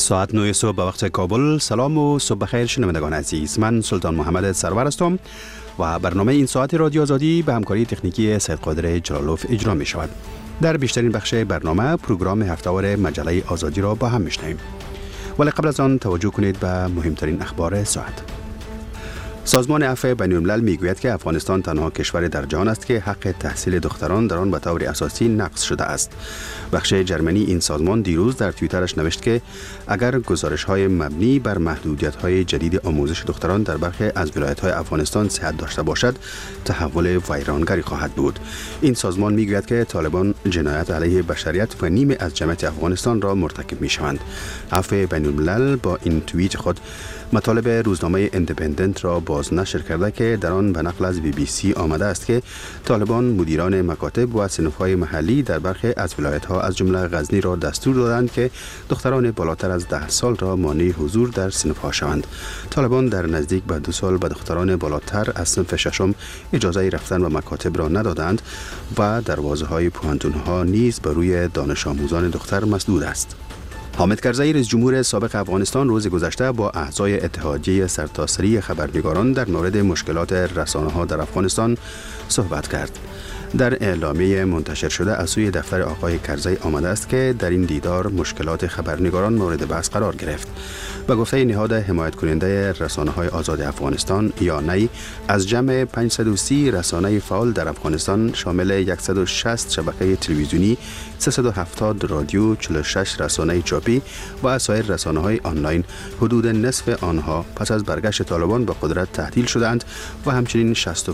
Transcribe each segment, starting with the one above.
ساعت 9 صبح به وقت کابل. سلام و صبح بخیر شنوندگان عزیز. من سلطان محمد سرور هستم و برنامه این ساعت رادیو آزادی به همکاری تکنیکی سید قادر جلالوف اجرا می شود. در بیشترین بخش برنامه پروگرام هفته‌وار مجله آزادی را با هم میشنویم. ولی قبل از آن توجه کنید به مهمترین اخبار ساعت. سازمان عفو بین‌الملل میگوید که افغانستان تنها کشور در جهان است که حق تحصیل دختران در آن به طور اساسی نقض شده است. بخش جرمنی این سازمان دیروز در توییترش نوشت که اگر گزارش‌های مبنی بر محدودیت‌های جدید آموزش دختران در برخی از ولایت‌های افغانستان صحت داشته باشد، تحول ویرانگری خواهد بود. این سازمان میگوید که طالبان جنایت علیه بشریت و نیمه از جمعیت افغانستان را مرتکب می‌شوند. عفو بین‌الملل با این توییت خود مطالب روزنامه ایندیپندنت را بازنشر کرده که در آن به نقل از BBC آمده است که طالبان مدیران مکاتب و صنف‌های محلی در برخی از ولایت‌ها از جمله غزنی را دستور دادند که دختران بالاتر از 10 سال را مانع حضور در صنف‌ها شوند. طالبان در نزدیک به 2 سال به دختران بالاتر از صنف ششم اجازه رفتن و مکاتب را ندادند و دروازه‌های پوهنتون‌ها نیز بر روی دانش آموزان دختر مسدود است. حامد کرزی رئیس جمهور سابق افغانستان روز گذشته با اعضای اتحادیه سرتاسری خبرنگاران در مورد مشکلات رسانه‌ها در افغانستان صحبت کرد. در اعلامیه منتشر شده از سوی دفتر آقای کرزی آمده است که در این دیدار مشکلات خبرنگاران مورد بحث قرار گرفت. به گفته نهاد حمایت کننده رسانه‌های آزاد افغانستان یا نی، از جمع 530 رسانه فعال در افغانستان شامل 160 شبکه تلویزیونی، 370 رادیو، 46 رسانه چاپی و سایر رسانه‌های آنلاین، حدود نصف آنها پس از برگشت طالبان به قدرت تعطیل شدند و همچنین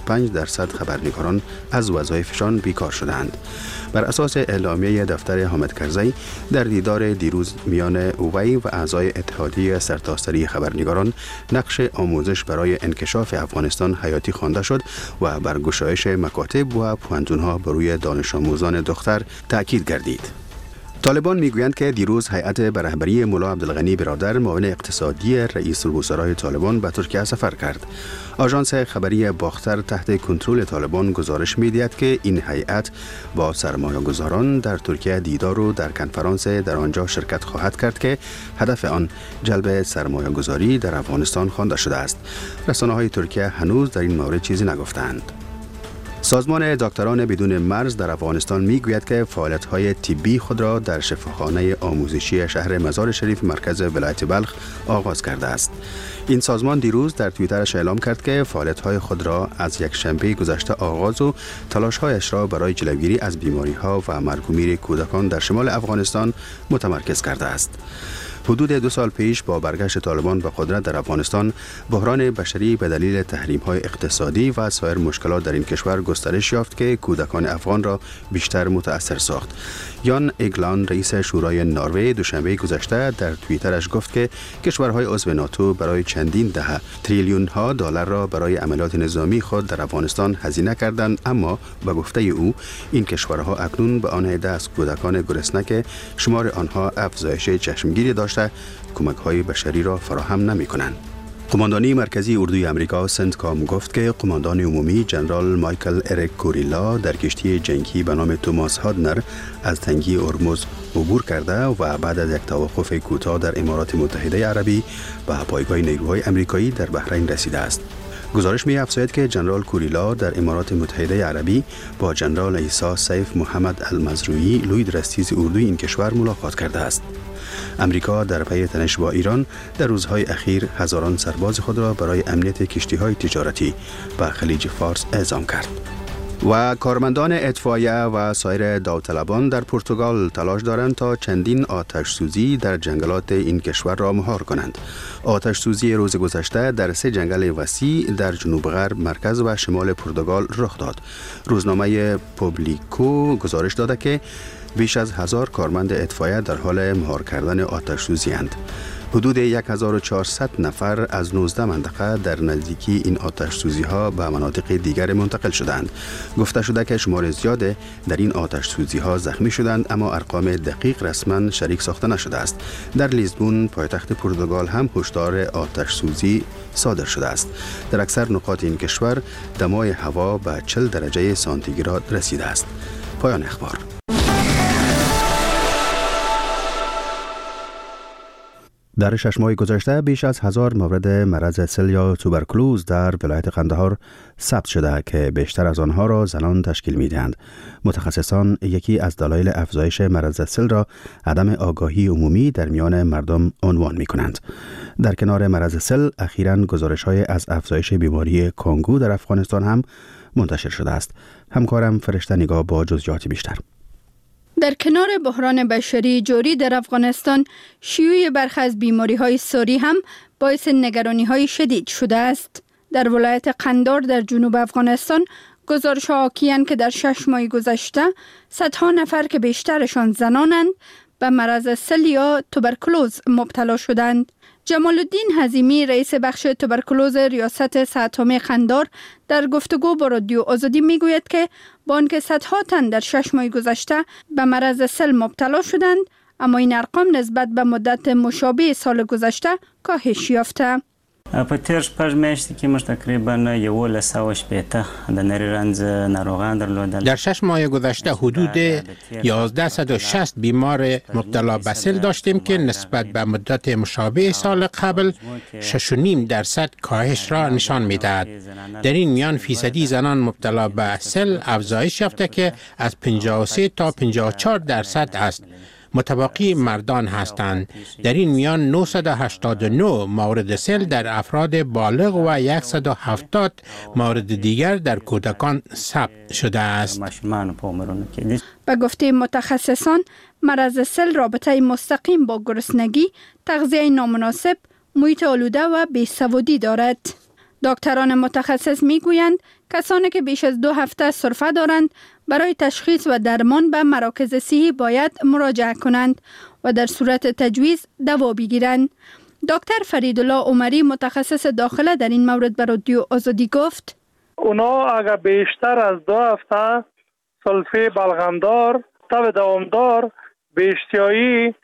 65% خبرنگاران از وظایفشان بیکار شدند. بر اساس اعلامیه دفتر حامد کرزی، در دیدار دیروز میان اوی و اعضای اتحادیه سرتاسری خبرنگاران، نقش آموزش برای انکشاف افغانستان حیاتی خوانده شد و بر گشایش مکاتب و پوهنتون‌ها بر روی دانش آموزان دختر تأکید گردید. طالبان میگویند که دیروز هیئت به رهبری مولا عبدالغنی برادر معاون اقتصادی رئیس الوزرای طالبان به ترکیه سفر کرد. آژانس خبری باختر تحت کنترل طالبان گزارش می‌دهد که این هیئت با سرمایه‌گذاران در ترکیه دیدار و در کنفرانس در آنجا شرکت خواهد کرد که هدف آن جلب سرمایه‌گذاری در افغانستان خوانده شده است. رسانه‌های ترکیه هنوز در این مورد چیزی نگفتند. سازمان دکتران بدون مرز در افغانستان میگوید که فعالیت‌های طبی خود را در شفاخانه آموزشی شهر مزار شریف مرکز ولایت بلخ آغاز کرده است. این سازمان دیروز در توییترش اعلام کرد که فعالیت‌های خود را از یک شنبه گذشته آغاز و تلاش‌هایش را برای جلوگیری از بیماری‌ها و مرگ و میر کودکان در شمال افغانستان متمرکز کرده است. حدود 2 سال پیش با برگشت طالبان به قدرت در افغانستان، بحران بشری به دلیل تحریم‌های اقتصادی و سایر مشکلات در این کشور گسترش یافت که کودکان افغان را بیشتر متأثر ساخت. یان ایگلان رئیس شورای نروژ دوشنبه گذشته در توییترش گفت که کشورهای عضو ناتو برای چندین دهه تریلیون ها دلار را برای عملیات نظامی خود در افغانستان هزینه کردند، اما به گفته او این کشورها اکنون به آن عده از کودکان گرسنه که شمار آنها افزایش چشمگیری داشته کمک‌های بشری را فراهم نمی‌کنند. قماندانی مرکزی اردوی امریکا سنتکام گفت که قماندان عمومی جنرال مایکل اریک کوریلا در کشتی جنگی به نام توماس هادنر از تنگی هرمز عبور کرده و بعد از یک توقف کوتاه در امارات متحده عربی به پایگاه نیروهای امریکایی در بحرین رسیده است. گزارش می افزاید که جنرال کوریلا در امارات متحده عربی با جنرال عیسی سیف محمد المزروعی لوی درستیز اردوی این کشور ملاقات کرده است. امریکا در پی تنش با ایران در روزهای اخیر هزاران سرباز خود را برای امنیت کشتی‌های تجارتی به خلیج فارس اعزام کرد. و کارمندان اطفائیه و سایر داوطلبان در پرتغال تلاش دارند تا چندین آتش سوزی در جنگلات این کشور را مهار کنند. آتش سوزی روز گذشته در 3 جنگل وسیع در جنوب غرب، مرکز و شمال پرتغال رخ داد. روزنامه پوبلیکو گزارش داده که بیش از 1000 کارمند اطفائیه در حال مهار کردن آتش سوزی اند. حدود 1400 نفر از 19 منطقه در نزدیکی این آتش سوزی ها به مناطق دیگر منتقل شدند. گفته شده که شمار زیاد در این آتش سوزی ها زخمی شدند، اما ارقام دقیق رسما شریک ساخته نشده است. در لیزبون پایتخت پرتغال هم هشدار آتش سوزی صادر شده است. در اکثر نقاط این کشور دمای هوا به 40 درجه سانتیگراد رسیده است. پایان اخبار. در 6 ماه گذشته بیش از 1000 مورد مرض سل یا توبرکلوز در ولایت قندهار ثبت شده که بیشتر از آنها را زنان تشکیل می‌دهند. متخصصان یکی از دلایل افزایش مرض سل را عدم آگاهی عمومی در میان مردم عنوان می‌کنند. در کنار مرض سل اخیراً گزارش‌های از افزایش بیماری کانگو در افغانستان هم منتشر شده است. همکارم فرشته نگاه با جزئیات بیشتر. در کنار بحران بشری جاری در افغانستان، شیوع برخی از بیماری‌های ساری هم باعث نگرانی‌های شدید شده است. در ولایت قندهار در جنوب افغانستان گزارش‌ها حاکی‌اند که در 6 ماه گذشته صدها نفر که بیشترشان زنانند به مرض سل یا توبرکلوز مبتلا شدند. جمال الدین حزیمی رئیس بخش توبرکلوز ریاست صحت عامه قندهار در گفتگو با رادیو آزادی میگوید که با آنکه صدها تن در 6 ماه گذشته به مرض سل مبتلا شدند، اما این ارقام نسبت به مدت مشابه سال گذشته کاهش یافته. په تیر شپږ میاشتې کې موږ تقریبا 1180 د نری رنځ ناروغان درلودل. در 6 ماه گذشته حدود 1160 بیمار مبتلا به سل داشتیم که نسبت به مدت مشابه سال قبل 6.5% کاهش را نشان می‌دهد. در این میان فیصدی زنان مبتلا به سل افزایش یافته که از 53 تا 54% است. متباقی مردان هستند. در این میان 989 مورد سل در افراد بالغ و 170 مورد دیگر در کودکان ثبت شده است. به گفته متخصصان، مرض سل رابطه مستقیم با گرسنگی، تغذیه نامناسب، محیط آلوده و بیسوادی دارد. دکتران متخصص میگویند کسانی که بیش از 2 هفته سرفه دارند برای تشخیص و درمان به مراکز صحی باید مراجعه کنند و در صورت تجویز دوا بگیرند. دکتر فریدالله عمری متخصص داخله در این مورد به رادیو آزادی گفت: اونا اگر بیشتر از 2 هفته سلفه بلغمدار، تب دوامدار، بیشتیایی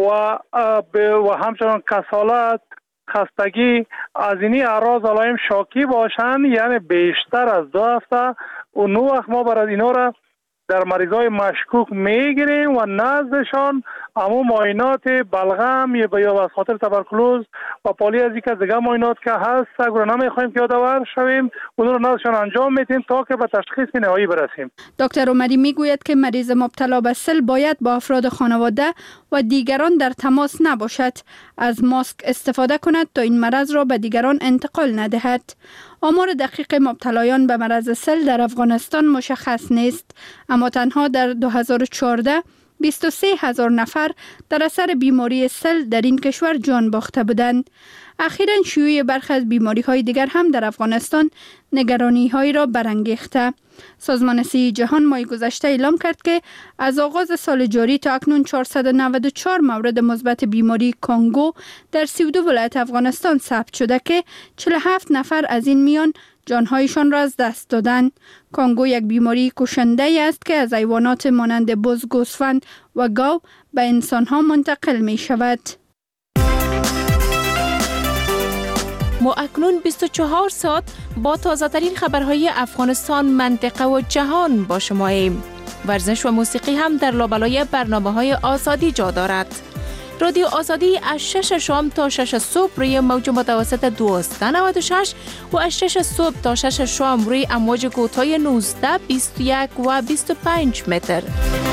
و همچنان کسالت، خستگی از اینی اعراض علائم شاکی باشند، یعنی بیشتر از 2 هفته، اون وقت ما برای اینا را در مریضای مشکوک میگیریم و نزدشان اما معاینات بلغم یا از خاطر تبرکلوز و پالی از یک از دیگه معاینات که هست اگر نمیخوایم که یادآور شویم اون رو نزدشان انجام میدیم تا که به تشخیص نهایی برسیم. دکتر عمری میگوید که مریض مبتلا به سل باید با افراد خانواده و دیگران در تماس نباشد، از ماسک استفاده کند تا این مرض را به دیگران انتقال ندهد. آمار دقیق مبتلایان به مرض سل در افغانستان مشخص نیست، اما تنها در 2014 23,000 نفر در اثر بیماری سل در این کشور جان باخته بودند. اخیراً شیوع برخی از بیماری‌های دیگر هم در افغانستان نگرانی‌هایی را برانگیخته. سازمان صحی جهان ماه گذشته اعلام کرد که از آغاز سال جاری تا اکنون 494 مورد مثبت بیماری کانگو در 32 ولایت افغانستان ثبت شده که 47 نفر از این میان جانهایشان را از دست دادند. کانگو یک بیماری کشنده است که از حیوانات مانند بز، گوسفند و گاو به انسانها منتقل می شود. ما اکنون 24 ساعت با تازه ترین خبرهای افغانستان، منطقه و جهان با شماییم. ورزش و موسیقی هم در لابلای برنامه‌های آزادی جا دارد. رادیو آزادی از 6 شام تا 6 صبح روی موج متوسط 1296 و از 6 صبح تا 6 شام روی امواج کوتاه 19، 21 و 25 متر.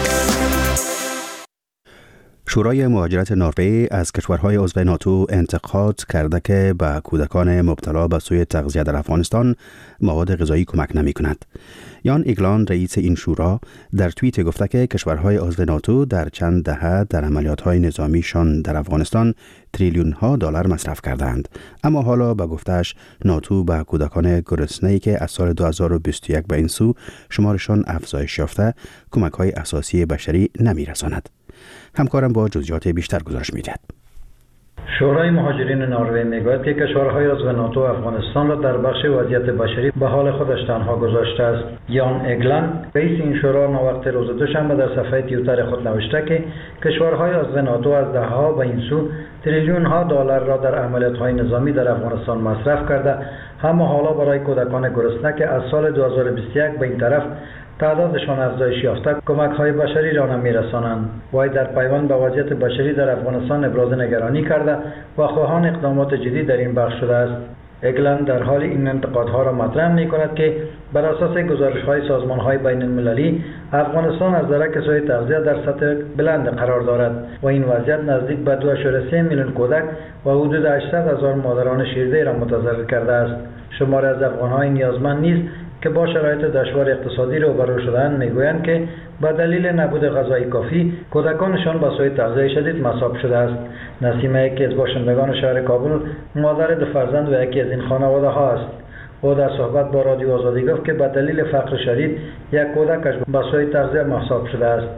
شورای مهاجرت نروژ از کشورهای عضو ناتو انتقاد کرده که به کودکان مبتلا به سوء تغذیه در افغانستان مواد غذایی کمک نمی کند. یان ایگلان رئیس این شورا در توییت گفته که کشورهای عضو ناتو در چند دهه در عملیات‌های نظامیشان در افغانستان تریلیون ها دلار مصرف کردند، اما حالا به گفته‌اش ناتو به کودکان گرسنه‌ای که از سال 2021 به این سو شمارشان افزایش یافته کمک‌های اساسی بشری نمی‌رساند. همکارم با جزئیات بیشتر گزارش می‌دهد. شورای مهاجرین نروژ میگوید که کشورهای عضو ناتو افغانستان را در بخش وضعیت بشری به حال خودش تنها گذاشته است. یان ایگلان رئیس این شورا نوقت روز دوشنبه در صفحه توییتر خود نوشته که کشورهای عضو ناتو از دهه‌ها به این سو تریلیون ها دلار را در عملیات‌های نظامی در افغانستان مصرف کرده، اما حالا برای کودکان گرسنه که از سال 2021 به این طرف تعدادشان افزایش یافته کمک‌های بشری را نمی‌رسانند. وی در پیوند به وضعیت بشری در افغانستان ابراز نگرانی کرده و خواهان اقدامات جدی در این بخش شده است. اگلند در حال این انتقادها را مطرح می‌کند که بر اساس گزارش‌های سازمان‌های بین‌المللی افغانستان از درک سوء تغذیه در سطح بلند قرار دارد و این وضعیت نزدیک به 2.3 میلیون کودک و حدود 800,000 مادران شیرده را متضرر کرده است. شماری از افغان‌های نیازمند نیز که با شرایط دشوار اقتصادی روبرو شده‌اند میگویند که به دلیل نبود غذای کافی کودکانشان با سوء تغذیه شدید مصاب شده است. نسیمه یکی از باشندگان شهر کابل مادر دو فرزند و یکی از این خانواده ها است. او در صحبت با رادیو آزادی گفت که به دلیل فقر شدید یک کودکش با سوء تغذیه مصاب شده است.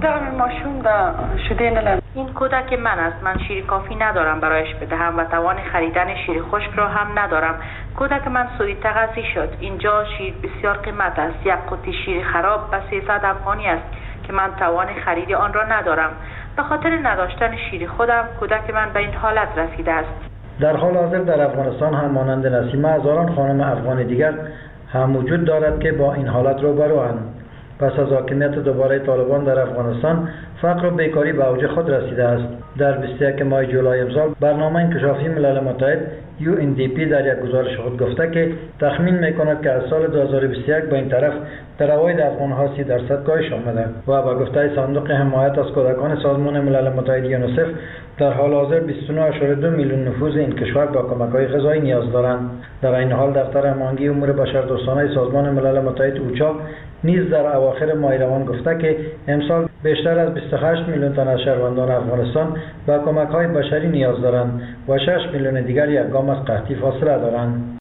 این کودک من است. من شیر کافی ندارم برایش بدهم و توان خریدن شیر خشک را هم ندارم. کودک من سوء تغذیه شد. اینجا شیر بسیار قیمت است. یک قوطی شیر خراب به 300 افغانی است که من توان خرید آن را ندارم. به خاطر نداشتن شیر خودم کودک من به این حالت رسیده است. در حال حاضر در افغانستان هم مانند نسیمه هزاران خانم افغان دیگر هم وجود دارد که با این حالت روبروند. پس از حاکمیت دوباره طالبان در افغانستان فقر و بیکاری به اوج خود رسیده است. در 21 ماه جولای امسال برنامه انکشافی ملل متحد UNDP در یک گزارش خود گفته که تخمین میکند که از سال 2021 به این طرف در عواید افغان‌ها 30% کاهش آمده و به گفته صندوق حمایت از کودکان سازمان ملل متحد یونیسف در حال حاضر 29.2 میلیون نفوذ این کشور با کمک‌های غذایی نیاز دارند. در این حال دفتر هماهنگی امور بشردوستانه سازمان ملل متحد اوچا نیز در اواخر ماه روان گفته که امسال بیشتر از 28 میلیون تن از شهروندان افغانستان به کمک‌های بشری نیاز دارند و 6 میلیون دیگر یک گام از قحطی فاصله دارند.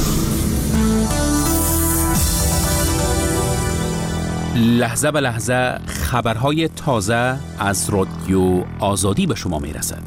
لحظه به لحظه خبرهای تازه از رادیو آزادی به شما میرسد.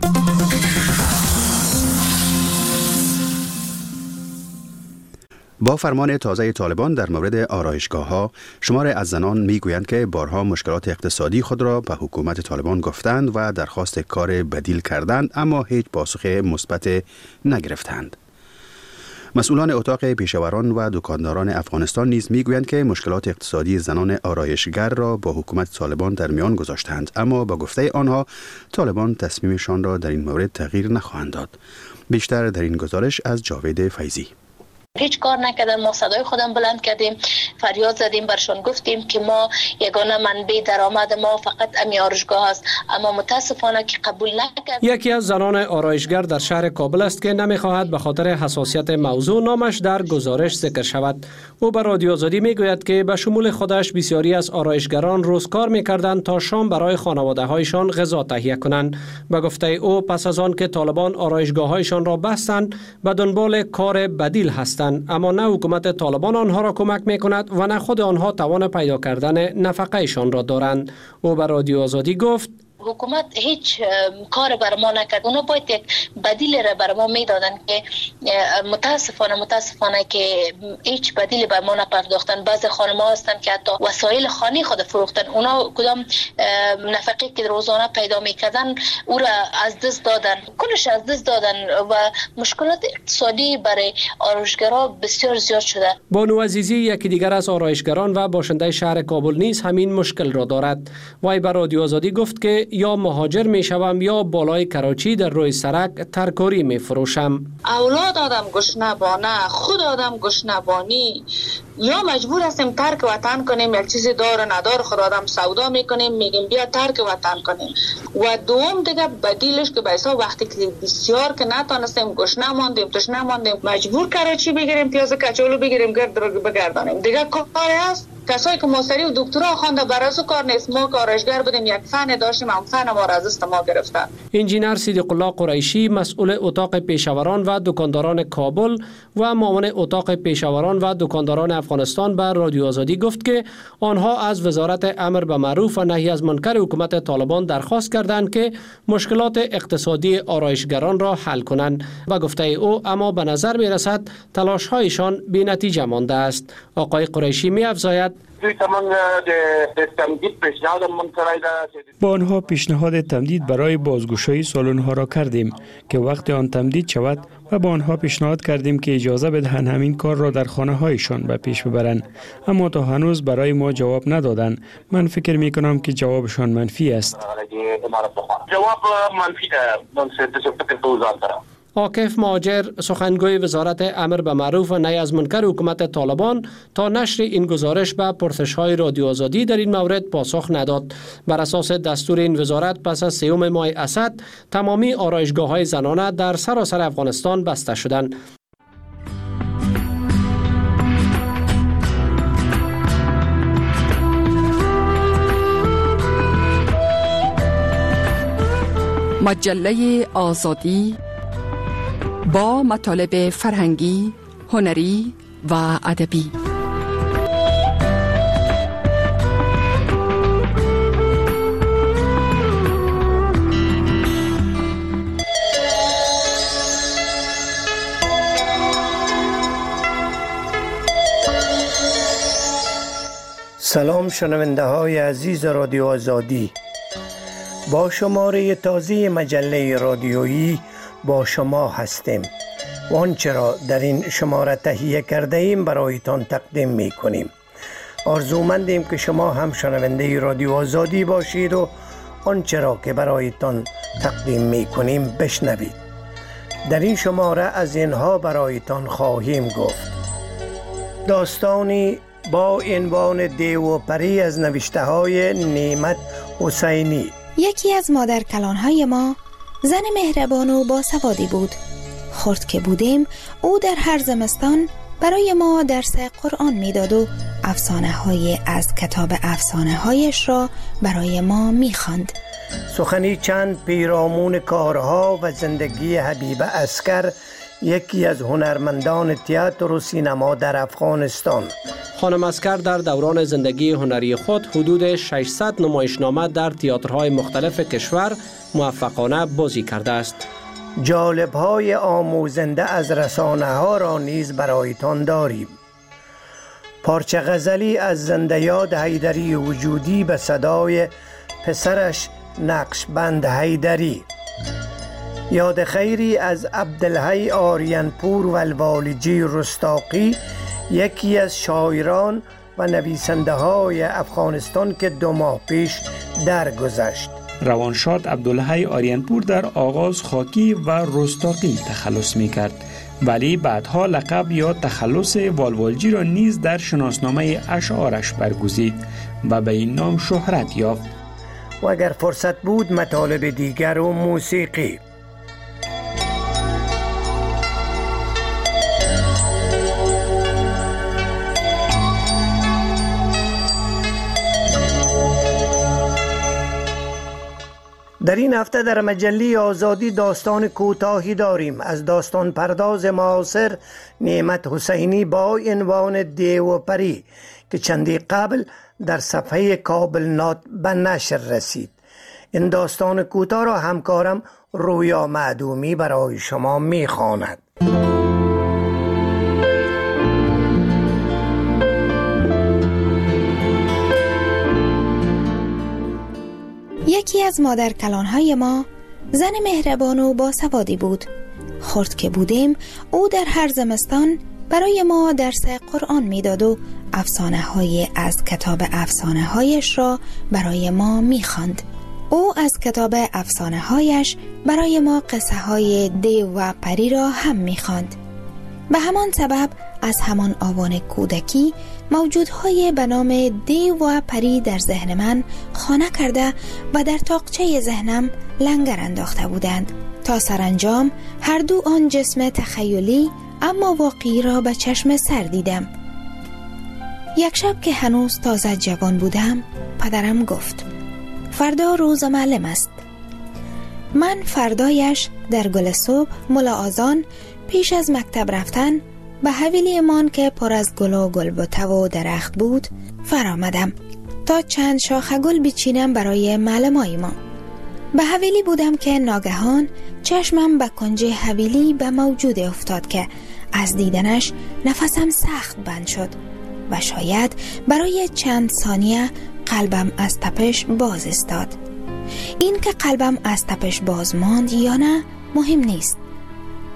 با فرمان تازه طالبان در مورد آرایشگاه‌ها، شماری از زنان میگویند که بارها مشکلات اقتصادی خود را به حکومت طالبان گفتند و درخواست کار بدیل کردند، اما هیچ پاسخ مثبت نگرفتند. مسئولان اتاق پیشوران و دکانداران افغانستان نیز میگویند که مشکلات اقتصادی زنان آرایشگر را با حکومت طالبان در میان گذاشتند، اما با گفته آنها طالبان تصمیمشان را در این مورد تغییر نخواهند داد. بیشتر در این گزارش از جاوید فیضی. هیچ کار نکردن. ما صدای خودم بلند کردیم، فریاد زدیم، برشان گفتیم که ما یگانه منبع درآمد ما فقط امی آرایشگاه است، اما متاسفانه که قبول نکرد. یکی از زنان آرایشگر در شهر کابل است که نمیخواهد به خاطر حساسیت موضوع نامش در گزارش ذکر شود. او به رادیو آزادی میگوید که به شمول خودش بسیاری از آرایشگران روز کار میکردند تا شام برای خانواده هایشان غذا تهیه کنند. به گفته او پس از آن که طالبان آرایشگاه هایشان را بستند به دنبال کار بدیل هستند، اما نه حکومت طالبان آنها را کمک می کند و نه خود آنها توان پیدا کردن نفقه ایشان را دارند. او به رادیو آزادی گفت حکومت هیچ کار بر ما نکرد. اونا باید یک بدیل را بر ما میدادن که متاسفانه که هیچ بدیلی بر ما نپرداختن. بعضی خانم‌ها هستن که حتی وسایل خانه خود فروختن. اونا کدام نفقه که روزانه پیدا میکردن او را از دست دادن، کلش از دست دادن و مشکلات اقتصادی برای آرایشگران بسیار زیاد شده. بانو عزیزی یکی دیگر از آرایشگران و باشنده شهر کابل نیز همین مشکل را دارد. وی به رادیو آزادی گفت که یا مهاجر می شوم یا بالای کراچی در روی سرک ترکاری می فروشم. اولاد آدم گشنبانه، خود آدم گشنبانی، یا مجبور هستیم ترک وطن کنیم، یک چیزی دار ندار خود آدم سودا میکنیم، میگیم بیا ترک وطن کنیم. و دوم دیگه بدیلش که بیسا وقتی که بسیار که نتانستیم، گشنه ماندیم، تشنه ماندیم، مجبور کراچی بگیریم، پیاز کچالو بگیریم، گرد رو بگردانیم. دیگه کاری هست کسایی که ماستری و دکترا خوانده برازو کار نیست. ما کارشگر بودیم، یک فن داشتیم، هم فن ما را از دست ما گرفتن. انجینر صدیق الله قریشی مسئول اتاق پیشوران و دکانداران کابل و معاون اتاق پیشوران و دکانداران افغانستان به رادیو آزادی گفت که آنها از وزارت امر به معروف و نهی از منکر حکومت طالبان درخواست کردند که مشکلات اقتصادی آرایشگران را حل کنند و گفته او اما به نظر می رسد تلاش هایشان بی نتیجه مانده است. آقای قریشی می افزاید با آنها پیشنهاد تمدید برای بازگشایی سالن ها را کردیم که وقت آن تمدید شود و با آنها پیشنهاد کردیم که اجازه بدهند همین کار را در خانه هایشان به پیش ببرند، اما تا هنوز برای ما جواب ندادند. من فکر می کنم که جوابشان منفی است. جواب منفی ده. عاکف مهاجر سخنگوی وزارت امر به معروف و نهی از منکر حکومت طالبان تا نشر این گزارش به پرسش‌های رادیو آزادی در این مورد پاسخ نداد. بر اساس دستور این وزارت پس از 3 ماه اسد تمامی آرایشگاه‌های زنانه در سراسر افغانستان بسته شدند. مجله آزادی با مطالب فرهنگی، هنری و ادبی. سلام شنونده های عزیز رادیو آزادی. با شماره تازه مجله رادیویی با شما هستیم و آنچه را در این شماره تهیه کرده ایم برایتان تقدیم می کنیم. آرزومندیم که شما هم شنونده رادیو آزادی باشید و آنچه را که برایتان تقدیم می کنیم بشنوید. در این شماره از اینها برایتان خواهیم گفت: داستانی با عنوان دیو و پری از نوشته های نعمت حسینی. یکی از مادرکلان‌های ما زن مهربان و باسوادی بود. خرد که بودیم او در هر زمستان برای ما درس قرآن میداد و افسانه‌های از کتاب افسانه‌هایش را برای ما می‌خواند. سخنی چند پیرامون کارها و زندگی حبیب عسکر، یکی از هنرمندان تئاتر و سینما در افغانستان. خانم عسکر در دوران زندگی هنری خود حدود 600 نمایشنامه در تئاترهای مختلف کشور موفقانه بازی کرده است. جالب‌های آموزنده از رسانه‌ها را نیز برایتان داریم. پارچه غزلی از زنده یاد حیدری وجودی به صدای پسرش نقشبند حیدری. یاد خیری از عبدالحی آریانپور و الوالجی رستاقی، یکی از شاعران و نویسنده های افغانستان که 2 ماه پیش درگذشت. روانشاد عبدالحی آریانپور در آغاز خاکی و رستاقی تخلص می کرد، ولی بعدها لقب یا تخلص والوالجی را نیز در شناسنامه اشعارش برگزید و به این نام شهرت یافت. و اگر فرصت بود مطالب دیگر و موسیقی. در این هفته در مجله آزادی داستان کوتاهی داریم از داستان پرداز معاصر نعمت حسینی با عنوان دیو و پری که چندی قبل در صفحه کابل نات به نشر رسید. این داستان کوتاه را همکارم رویا معدومی برای شما می‌خواند. یکی از مادرکلان‌های ما زن مهربان و باسوادی بود. خرد که بودیم او در هر زمستان برای ما درس قرآن میداد و افسانه‌های از کتاب افسانه‌هایش را برای ما می‌خواند. او از کتاب افسانه‌هایش برای ما قصه‌های دیو و پری را هم می‌خواند. به همان سبب از همان آوان کودکی موجودهای به نام دیو و پری در ذهن من خانه کرده و در تاقچه ذهنم لنگر انداخته بودند تا سرانجام هر دو آن جسم تخیلی اما واقعی را به چشم سر دیدم. یک شب که هنوز تازه جوان بودم پدرم گفت فردا روز معلم است. من فردایش در گل صبح ملا آذان پیش از مکتب رفتن به حویلی مان که پر از گل و گلبته و درخت بود فرآمدم تا چند شاخه گل بچینم برای معلمای ما. به حویلی بودم که ناگهان چشمم به کنج حویلی به موجود افتاد که از دیدنش نفسم سخت بند شد و شاید برای چند ثانیه قلبم از تپش باز استاد. این که قلبم از تپش باز ماند یا نه مهم نیست.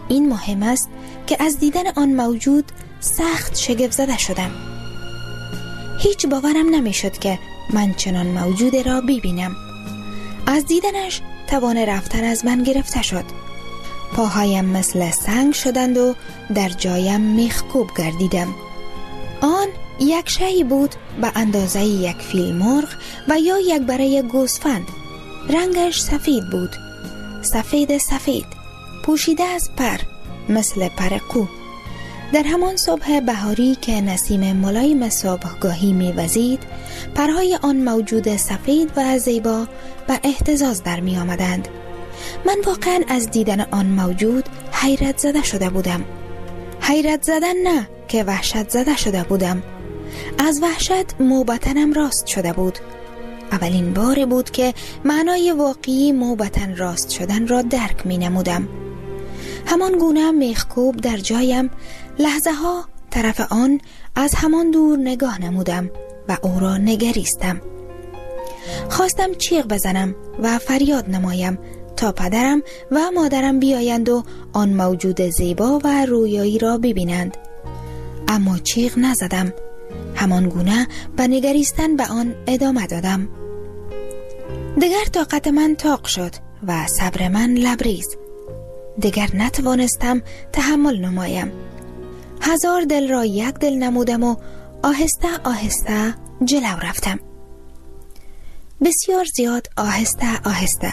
این مهم است که از دیدن آن موجود سخت شگفت زده شدم. هیچ باورم نمی شد که من چنان موجود را ببینم. از دیدنش توان رفتن از من گرفته شد. پاهایم مثل سنگ شدند و در جایم میخکوب گردیدم. آن یک شی بود به اندازه یک فیل مرغ و یا یک بره گوسفند. رنگش سفید بود، سفید پوشیده از پر، مثل پر قو. در همان صبح بهاری که نسیم ملایم صبحگاهی می‌وزید، پرهای آن موجود سفید و زیبا به اهتزاز در می آمدند. من واقعا از دیدن آن موجود حیرت زده شده بودم. حیرت زدن نه که وحشت زده شده بودم. از وحشت موبتنم راست شده بود. اولین بار بود که معنای واقعی موبتن راست شدن را درک می نمودم. همان گونه میخکوب در جایم، لحظه ها طرف آن از همان دور نگاه نمودم و او را نگریستم. خواستم چیغ بزنم و فریاد نمایم تا پدرم و مادرم بیایند و آن موجود زیبا و رویایی را ببینند. اما چیغ نزدم. همان گونه به نگریستن به آن ادامه دادم. دیگر طاقت من طاق شد و صبر من لبریز. دیگر نتوانستم تحمل نمایم. هزار دل را یک دل نمودم و آهسته آهسته جلو رفتم. بسیار زیاد آهسته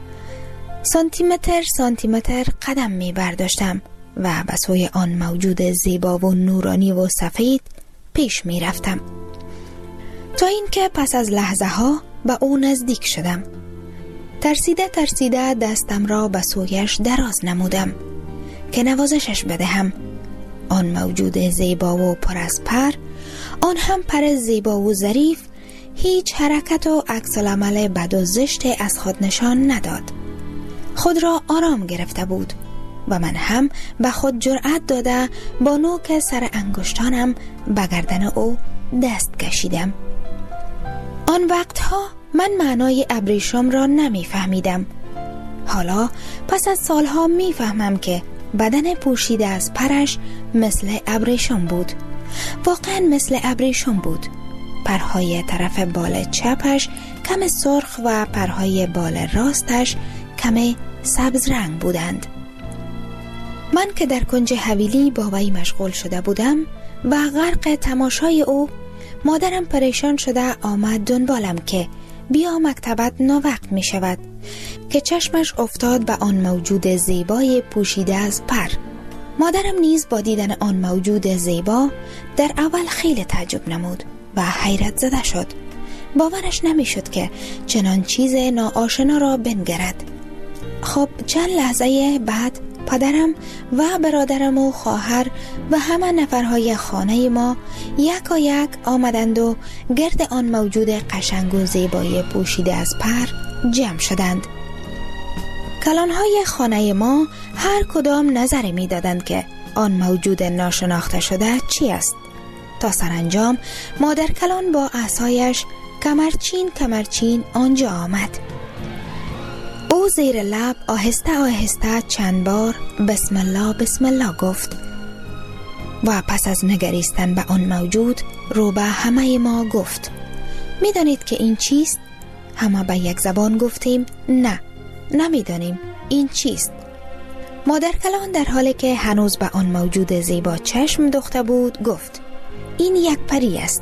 سانتیمتر قدم می برداشتم و به سوی آن موجود زیبا و نورانی و سفید پیش می رفتم، تا اینکه پس از لحظه ها به او نزدیک شدم. ترسیده دستم را به سویش دراز نمودم که نوازشش بدهم. آن موجود زیبا و پر از پر، آن هم پر زیبا و ظریف، هیچ حرکت و عکس العمل بد و زشت از خود نشان نداد. خود را آرام گرفته بود و من هم به خود جرأت داده با نوک سر انگشتانم به گردن او دست کشیدم. آن وقتها من معنای ابریشم را نمی فهمیدم. حالا پس از سالها می فهمم که بدن پوشیده از پرش مثل ابریشم بود. واقعا مثل ابریشم بود. پرهای طرف بال چپش کم سرخ و پرهای بال راستش کم سبز رنگ بودند. من که در کنج حویلی با وی مشغول شده بودم و غرق تماشای او، مادرم پریشان شده آمد دنبالم که بیا مکتبت ناوقت می شود، که چشمش افتاد به آن موجود زیبای پوشیده از پر. مادرم نیز با دیدن آن موجود زیبا در اول خیلی تعجب نمود و حیرت زده شد. باورش نمی شد که چنان چیز ناآشنا را بنگرد. خب چند لحظه بعد پدرم و برادرم و خواهر و همه نفرهای خانه ما یک آمدند و گرد آن موجود قشنگ و زیبای پوشیده از پر جمع شدند. کلانهای خانه ما هر کدام نظری می دادند که آن موجود ناشناخته شده چی است. تا سرانجام مادر کلان با عصایش کمرچین آنجا آمد. او زیر لب آهسته چند بار بسم الله گفت و پس از نگریستن به آن موجود رو به همه ما گفت می دانید که این چیست؟ همه به یک زبان گفتیم نه، نمیدانیم این چیست. مادر کلان در حالی که هنوز به آن موجود زیبا چشم دوخته بود گفت این یک پری است.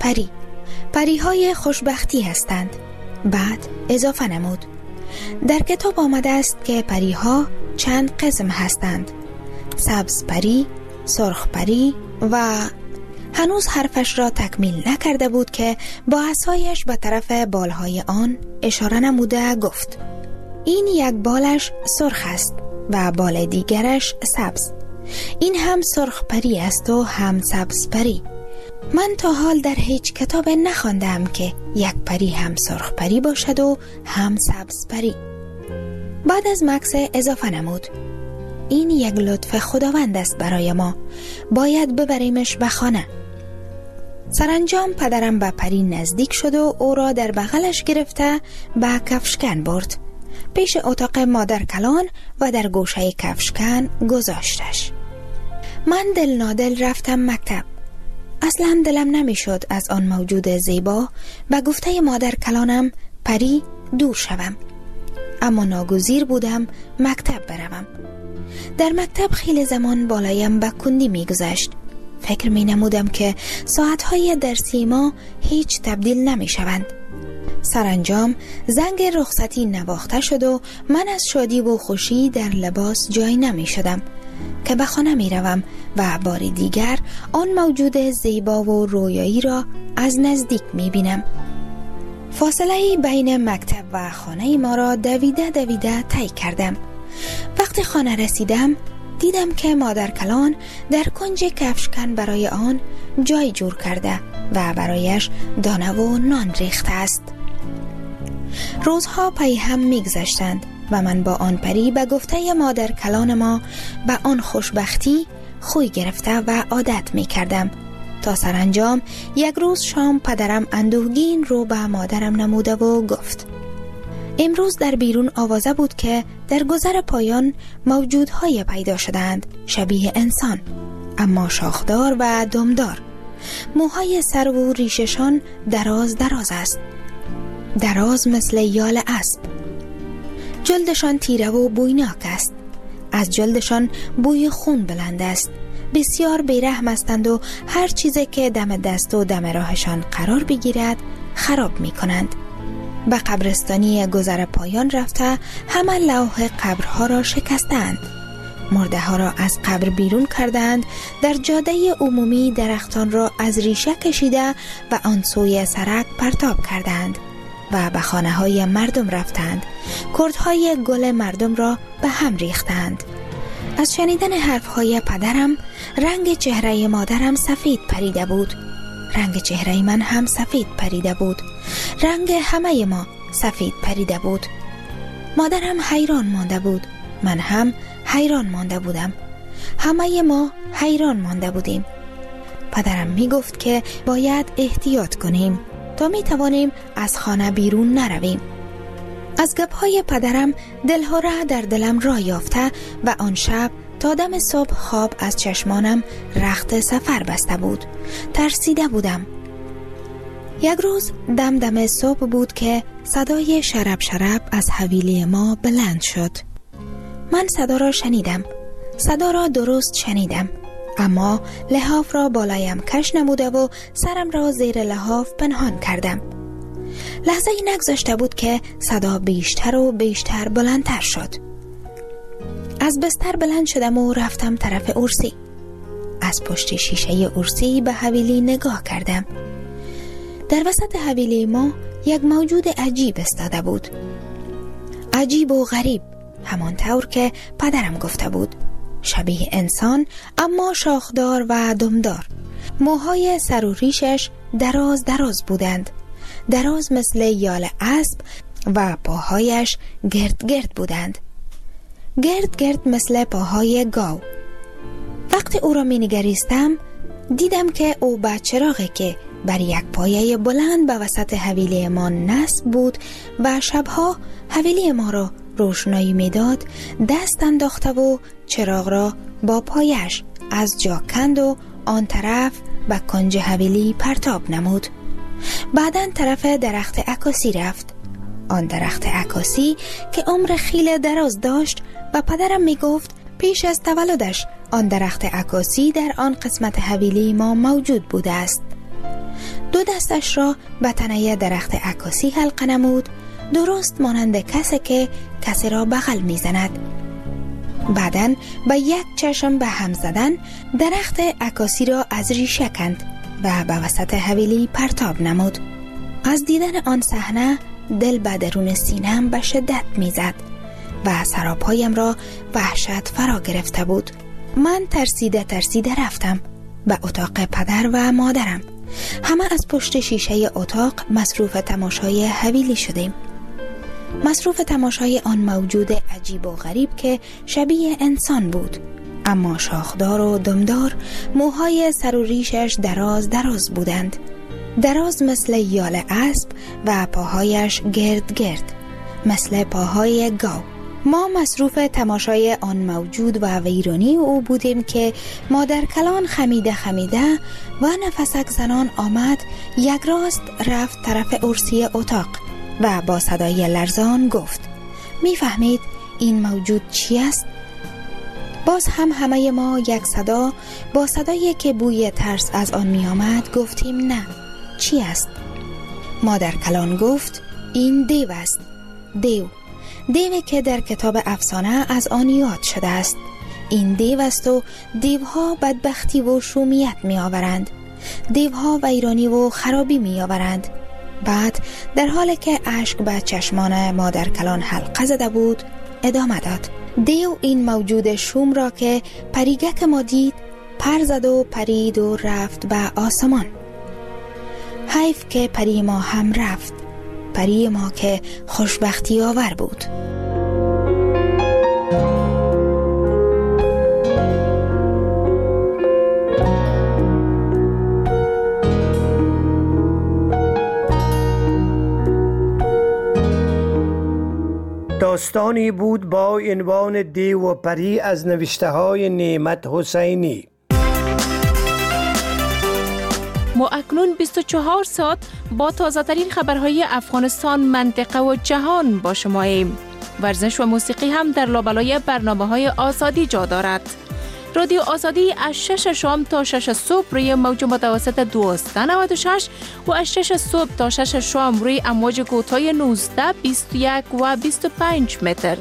پریهای خوشبختی هستند. بعد اضافه نمود در کتاب آمده است که پریها چند قسم هستند: سبز پری، سرخ پری و هنوز حرفش را تکمیل نکرده بود که با عصایش به طرف بالهای آن اشاره نموده گفت این یک بالش سرخ است و بال دیگرش سبز. این هم سرخ پری است و هم سبز پری. من تا حال در هیچ کتاب نخواندم که یک پری هم سرخ پری باشد و هم سبز پری. بعد از مکث اضافه نمود این یک لطف خداوند است برای ما، باید ببریمش به خانه. سرانجام پدرم به پری نزدیک شد و او را در بغلش گرفته به کفشکن برد. پیش اتاق مادر کلان و در گوشه کفشکن گذاشتش. من دل نادل رفتم مکتب. اصلا دلم نمیشد از آن موجود زیبا و گفته مادر کلانم پری دور شوم، اما ناگزیر بودم مکتب بروم. در مکتب خیلی زمان بالایم به کندی می گذشت. فکر می نمودم که ساعتهای درسی ما هیچ تبدیل نمی شوند. سرانجام زنگ رخصتی نواخته شد و من از شادی و خوشی در لباس جای نمی شدم که به خانه می روم و بار دیگر آن موجود زیبا و رویایی را از نزدیک می بینم. فاصله بین مکتب و خانه ما را دویده طی کردم. وقتی خانه رسیدم دیدم که مادر کلان در کنج کفشکن برای آن جای جور کرده و برایش دانه و نان ریخته است. روزها پی هم میگذشتند و من با آن پری به گفته مادر کلان ما به آن خوشبختی خوی گرفته و عادت می کردم تا سرانجام یک روز شام پدرم اندوهگین رو به مادرم نموده و گفت امروز در بیرون آوازه بود که در گذر پایان موجودهای پیدا شدند شبیه انسان اما شاخدار و دمدار. موهای سر و ریششان دراز است، دراز مثل یال اسب. جلدشان تیره و بویناک است. از جلدشان بوی خون بلند است. بسیار بیرحم هستند و هر چیزی که دم دست و دم راهشان قرار بگیرد خراب می کنند. به قبرستانی گذر پایان رفته همه لوح قبرها را شکستند. مرده ها را از قبر بیرون کردند. در جاده عمومی درختان را از ریشه کشیده و آن سوی سرک پرتاب کردند و به خانه های مردم رفتند. کردهای گل مردم را به هم ریختند. از شنیدن حرف های پدرم رنگ چهره مادرم سفید پریده بود. رنگ چهره من هم سفید پریده بود. رنگ همه ما سفید پریده بود. مادرم حیران مانده بود. من هم حیران مانده بودم. همه ما حیران مانده بودیم. پدرم می گفت که باید احتیاط کنیم تا می توانیم از خانه بیرون نرویم. از گپ‌های پدرم دلهره در دلم را یافته و آن شب تا دم صبح خواب از چشمانم رخت سفر بسته بود. ترسیده بودم. یک روز دم صبح بود که صدای شرب شرب از حویلی ما بلند شد. من صدا را شنیدم. صدا را درست شنیدم. اما لحاف را بالایم کش نموده و سرم را زیر لحاف پنهان کردم. لحظه ای نگذشته بود که صدا بیشتر و بیشتر بلندتر شد. از بستر بلند شدم و رفتم طرف ارسی. از پشت شیشه ارسی به حویلی نگاه کردم. در وسط حویلی ما یک موجود عجیب استاده بود. عجیب و غریب، همانطور که پدرم گفته بود. شبیه انسان اما شاخدار و دمدار. موهای سر و ریشش دراز بودند. دراز مثل یال اسب و پاهایش گرد بودند. گرد مثل پاهای گاو. وقتی او را می نگریستم دیدم که او به چراغی که بر یک پایه بلند به وسط حویلی ما نصب بود و شبها حویلی ما را روشنایی میداد دست انداخته و چراغ را با پایش از جا کند و آن طرف به کنج حویلی پرتاب نمود. بعداً طرف درخت عکاسی رفت. آن درخت عکاسی که عمر خیلی دراز داشت و پدرم می گفت پیش از تولدش آن درخت عکاسی در آن قسمت حویلی ما موجود بوده است. دو دستش را به تنه درخت عکاسی حلقه نمود، درست مانند کسی که کسی را بغل می زند. بعداً به یک چشم به هم زدن درخت عکاسی را از ریشه کند و به وسط حویلی پرتاب نمود. از دیدن آن صحنه دل به درون سینه‌ام به شدت می‌زد و سراپایم را وحشت فرا گرفته بود. من ترسیده رفتم به اتاق پدر و مادرم. همه از پشت شیشه اتاق مصروف تماشای حویلی شدیم. مصروف تماشای آن موجود عجیب و غریب که شبیه انسان بود اما شاخدار و دمدار. موهای سر و ریشش دراز بودند. دراز مثل یال اسب و پاهایش گرد. مثل پاهای گاو. ما مصروف تماشای آن موجود و ویرانی او بودیم که مادر کلان خمیده و نفسک زنان آمد، یک راست رفت طرف ارسی اتاق و با صدای لرزان گفت: میفهمید این موجود چی است؟ باز هم همه ما یک صدا با صدایی که بوی ترس از آن می آمد گفتیم نه. چی است؟ مادر کلان گفت: این دیو است. دیوی که در کتاب افسانه از آن یاد شده است. این دیو است و دیوها بدبختی و شومیت می آورند. دیوها ویرانی و خرابی می آورند. بعد در حالی که اشک به چشمان مادر کلان حلقه زده بود ادامه داد: دیو این موجود شوم را که پریگک ما دید پر زد و پرید و رفت به آسمان. حیف که پری ما هم رفت، پری ما که خوشبختی آور بود. داستانی بود با عنوان دیو و پری از نوشته های نعمت حسینی. ما اکنون 24 ساعت با تازه ترین خبرهای افغانستان، منطقه و جهان با شماییم. ورزش و موسیقی هم در لابلای برنامه‌های آزادی جا دارد. رادیو آزادی از 6 شام تا 6 صبح روی موج متوسط 1296 و از 6 صبح تا 6 شام روی امواج کوتاه 19، 21 و 25 متر.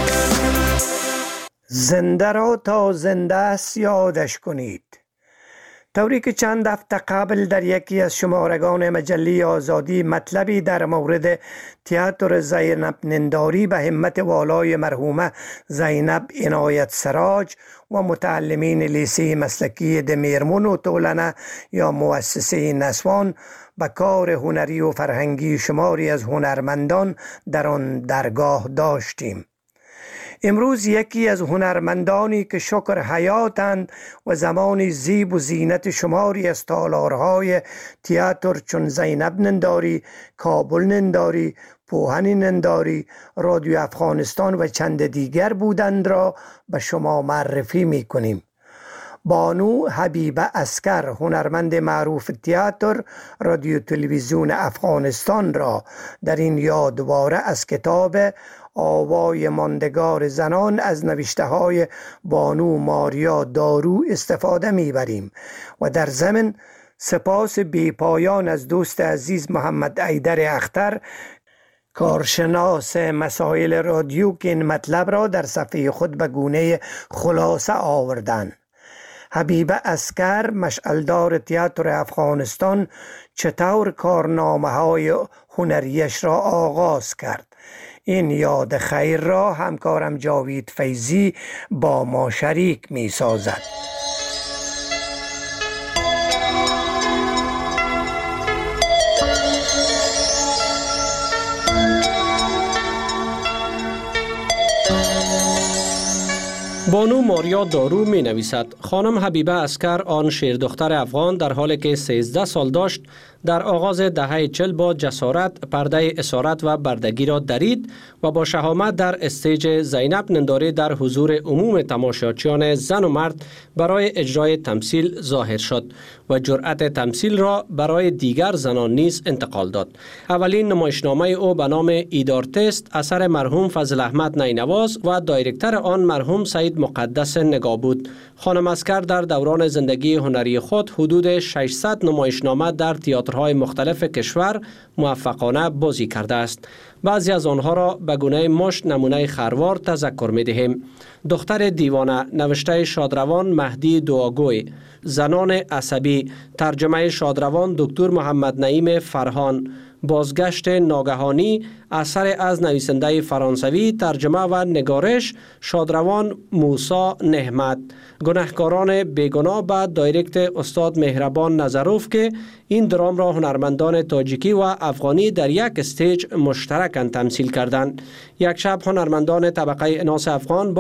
زنده را تا زنده است یادش کنید. طوری که چند هفته قبل در یکی از شمارگان مجله آزادی مطلبی در مورد تئاتر زینب ننداری به همت والای مرحومه زینب عنایت سراج و متعلمین لیسه مسلکی دمیرمون و تولنه یا مؤسسه نسوان به کار هنری و فرهنگی شماری از هنرمندان در آن درگاه داشتیم. امروز یکی از هنرمندانی که شکر حیاتند و زمانی زیب و زینت شماری از تالارهای تئاتر چون زینب ننداری، کابل ننداری، پوهن ننداری، رادیو افغانستان و چند دیگر بودند را به شما معرفی می کنیم. بانو حبیبه عسکر، هنرمند معروف تئاتر، رادیو تلویزیون افغانستان را در این یادواره از کتاب آوای ماندگار زنان از نوشته های بانو ماریا دارو استفاده میبریم و در ضمن سپاس بی پایان از دوست عزیز محمد ایدر اختر، کارشناس مسائل رادیو که این مطلب را در صفحه خود به گونه خلاصه آوردند. حبیبه عسکر، مشعلدار تئاتر افغانستان، چطور کارنامه های هنریش را آغاز کرد. این یاد خیر را همکارم جاوید فیضی با ما شریک می سازد. بانو ماریا دارو می نویسد: خانم حبیبه عسکر، آن شیردختر افغان، در حالی که 13 سال داشت در آغاز دهه 40 با جسارت پرده اسارت و بردگی را درید و با شهامت در استیج زینب ننداری در حضور عموم تماشاچیان زن و مرد برای اجرای تمثیل ظاهر شد و جرأت تمثیل را برای دیگر زنان نیز انتقال داد. اولین نمایشنامه او به نام ایدارتست اثر مرحوم فضل احمد نینواز و دایرکتر آن مرحوم سید مقدس نگاه بود. خانم عسکر در دوران زندگی هنری خود حدود 600 نمایشنامه در تئاترهای مختلف کشور موفقانه بازی کرده است. بعضی از آنها را به گونه مشت نمونه خروار تذکر می دهیم. دختر دیوانه، نوشته شادروان مهدی دعاگوی. زنان عصبی، ترجمه شادروان دکتر محمد نعیم فرهان. بازگشت ناگهانی، اثر از نویسنده فرانسوی، ترجمه و نگارش شادروان موسی نحمت. گناهکاران بیگناه به دایرکت استاد مهربان نظروف که این درام را هنرمندان تاجیکی و افغانی در یک استیج مشترکاً تمثیل کردند. یک شب هنرمندان طبقه اناث افغان با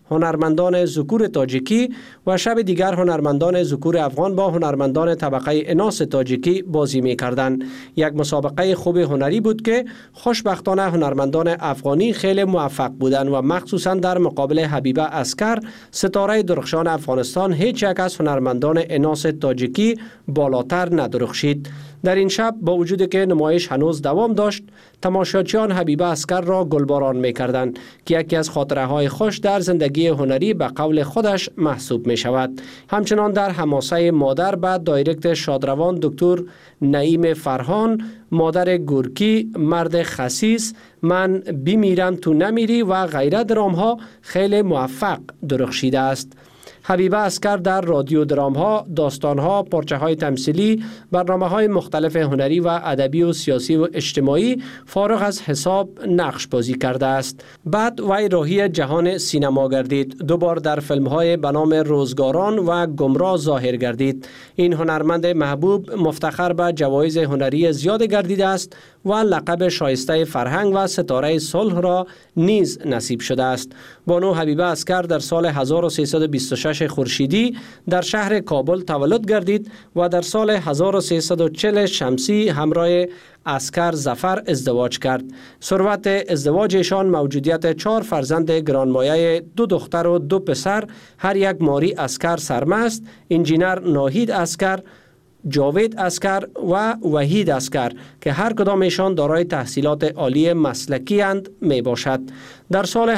هنرمندان ذکور تاجیکی و شب دیگر هنرمندان ذکور افغان با هنرمندان طبقه اناث تاجیکی بازی می کردند. یک مسابقه خوب هنری بود که خوشبختانه هنرمندان افغانی خیلی موفق بودند و مخصوصا در مقابل حبیبه عسکر ستاره درخشان افغانستان هیچ یک از هنرمندان اناث تاجیکی بالاتر ندرخشید. در این شب با وجودی که نمایش هنوز دوام داشت، تماشاچیان حبیبه عسکر را گلباران می‌کردند که یکی از خاطره‌های خوش در زندگی هنری به قول خودش محسوب می‌شود. همچنان در حماسه مادر بعد دایرکت شادروان دکتر نعیم فرهان، مادر گورکی، مرد خسیس، من بیمیرم تو نمیری و غیره درام‌ها خیلی موفق درخشیده است. حبیبه عسکر در رادیو درام‌ها، داستان‌ها، پارچه‌های تمثیلی، برنامه‌های مختلف هنری و ادبی و سیاسی و اجتماعی فارغ از حساب نقش بازی کرده است. بعد وی راهی جهان سینما گردید. دوبار در فیلم‌های به نام روزگاران و گمراه ظاهر گردید. این هنرمند محبوب مفتخر به جوایز هنری زیاد گردیده است و لقب شایسته فرهنگ و ستاره صلح را نیز نصیب شده است. بانو حبیبه عسکر در سال 1326 خورشیدی در شهر کابل تولد گردید و در سال 1340 شمسی همراه عسکر ظفر ازدواج کرد. ثروت ازدواجشان موجودیت 4 فرزند گرانمایه 2 دختر و 2 پسر، هر یک ماری عسکر سرمست، انجینر ناهید عسکر، جاوید عسکر و وحید عسکر که هر کدامشان دارای تحصیلات عالی مسلکی اند می باشد. در سال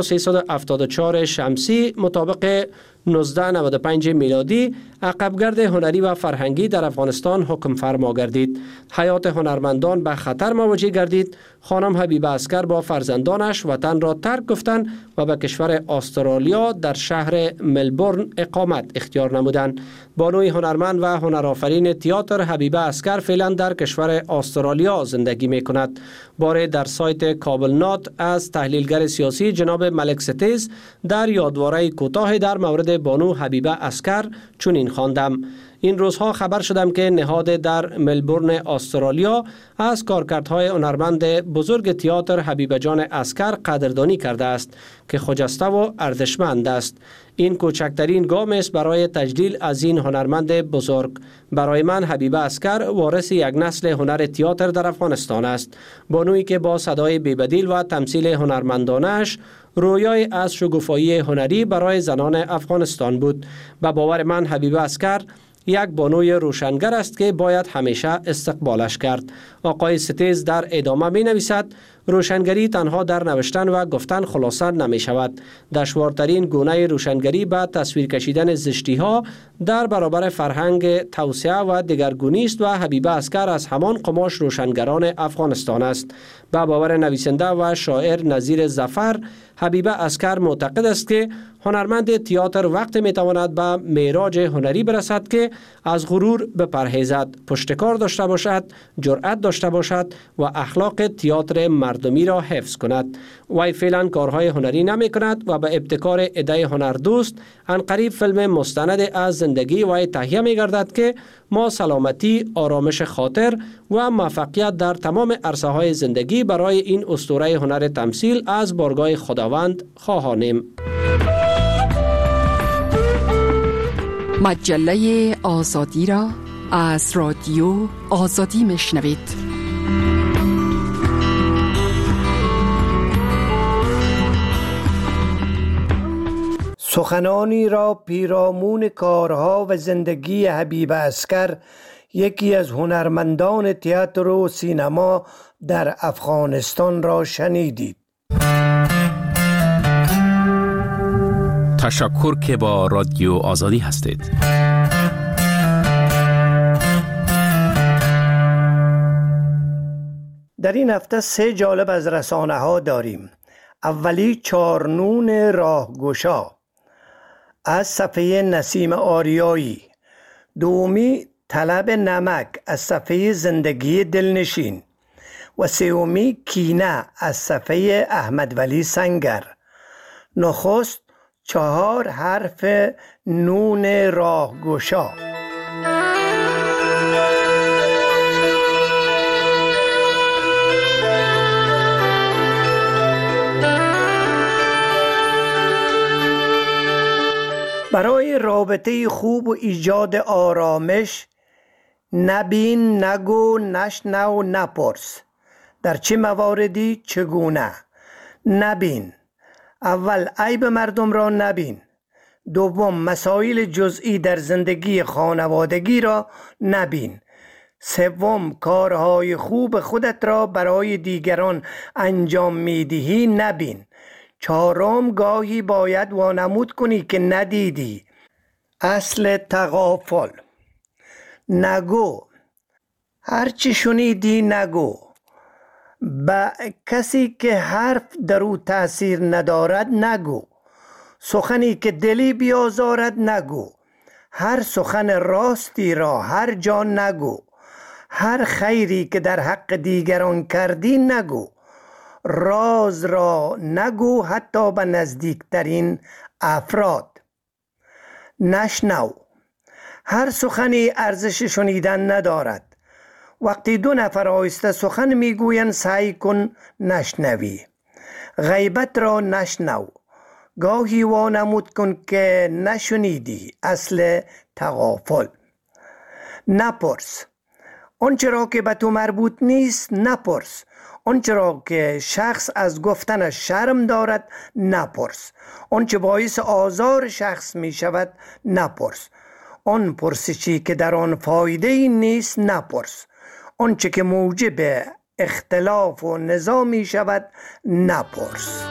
1374 شمسی مطابق 1995 میلادی عقبگرد هنری و فرهنگی در افغانستان حکم فرما گردید. حیات هنرمندان به خطر مواجه گردید. خانم حبیبه عسکر با فرزندانش وطن را ترک گفتند و به کشور استرالیا در شهر ملبورن اقامت اختیار نمودند. بانوی هنرمند و هنرآفرین تئاتر حبیبه عسکر فعلا در کشور استرالیا زندگی می کند. باره در سایت کابل نات از تحلیلگر سیاسی جناب ملک ستیز در یادواره کوتاه در مورد بانو حبیبه عسکر چنین خواندم: این روزها خبر شدم که نهاد در ملبورن استرالیا از کارکردهای هنرمند بزرگ تئاتر حبیبه جان عسکر قدردانی کرده است که خجسته و ارزشمند است. این کوچکترین گام است برای تجلیل از این هنرمند بزرگ. برای من حبیبه عسکر وارث یک نسل هنر تئاتر در افغانستان است. بانویی که با صدای بی‌بدیل و تمثیل هنرمندانش رویای از شکوفایی هنری برای زنان افغانستان بود. به باور من حبیبه عسکر یک بانوی روشنگر است که باید همیشه استقبالش کرد. آقای ستیز در ادامه می نویسد: روشنگری تنها در نوشتن و گفتن خلاصه نمی شود. دشوارترین گونه روشنگری به تصویر کشیدن زشتی ها در برابر فرهنگ توسعه و دگرگونی است و حبیبه عسکر از همان قماش روشنگران افغانستان است. به باور نویسنده و شاعر نظیر ظفر، حبیبه عسکر معتقد است که هنرمند تئاتر وقت می تواند به معراج هنری برسد که از غرور بپرهیزد، پشتکار داشته باشد، جرأت داشته باشد و اخلاق تئاتر مردمی را حفظ کند. وی فعلا کارهای هنری نمی کند و به ابتکار ایده هنردوست عنقریب فیلم مستند از زندگی وی تهیه می گردد که ما سلامتی، آرامش خاطر و موفقیت در تمام عرصه های زندگی برای این اسطوره هنر تمثیل از بارگاه خداوند خواهانیم. مجله آزادی را از رادیو آزادی میشنوید. سخنانی را پیرامون کارها و زندگی حبیبه عسکر، یکی از هنرمندان تئاتر و سینما در افغانستان را شنیدید. تشکر که با رادیو آزادی هستید. در این هفته 3 جالب از رسانه ها داریم. اولی چارنون راهگشا از صفحه نسیم آریایی، دومی طلب نمک از صفحه زندگی دلنشین و سومی کینه از صفحه احمد ولی سنگر. نخست 4 حرف نون راهگشا. رابطه خوب و ایجاد آرامش نبین، نگو، نشنو، نپرس. در چه مواردی؟ چگونه؟ نبین. اول عیب مردم را نبین. دوم مسائل جزئی در زندگی خانوادگی را نبین. سوم کارهای خوب خودت را برای دیگران انجام میدهی نبین. چهارم گاهی باید وانمود کنی که ندیدی. اصل تغافل. نگو. هرچی شنیدی نگو. با کسی که حرف در او تأثیر ندارد نگو. سخنی که دلی بیازارد نگو. هر سخن راستی را هر جا نگو. هر خیری که در حق دیگران کردی نگو. راز را نگو حتی به نزدیکترین افراد. نشنو. هر سخنی ارزش شنیدن ندارد. وقتی دو نفر آهسته سخن میگویند سعی کن نشنوی. غیبت را نشنو. گاهی وانمود کن که نشنیدی. اصل تغافل. نپرس. آنچه را که به تو مربوط نیست نپرس. آنچه را که شخص از گفتنش شرم دارد نپرس. آنچه باعث آزار شخص می شود نپرس. آن پرسشی که در آن فایده نیست نپرس. آنچه که موجب اختلاف و نزاع می شود نپرس.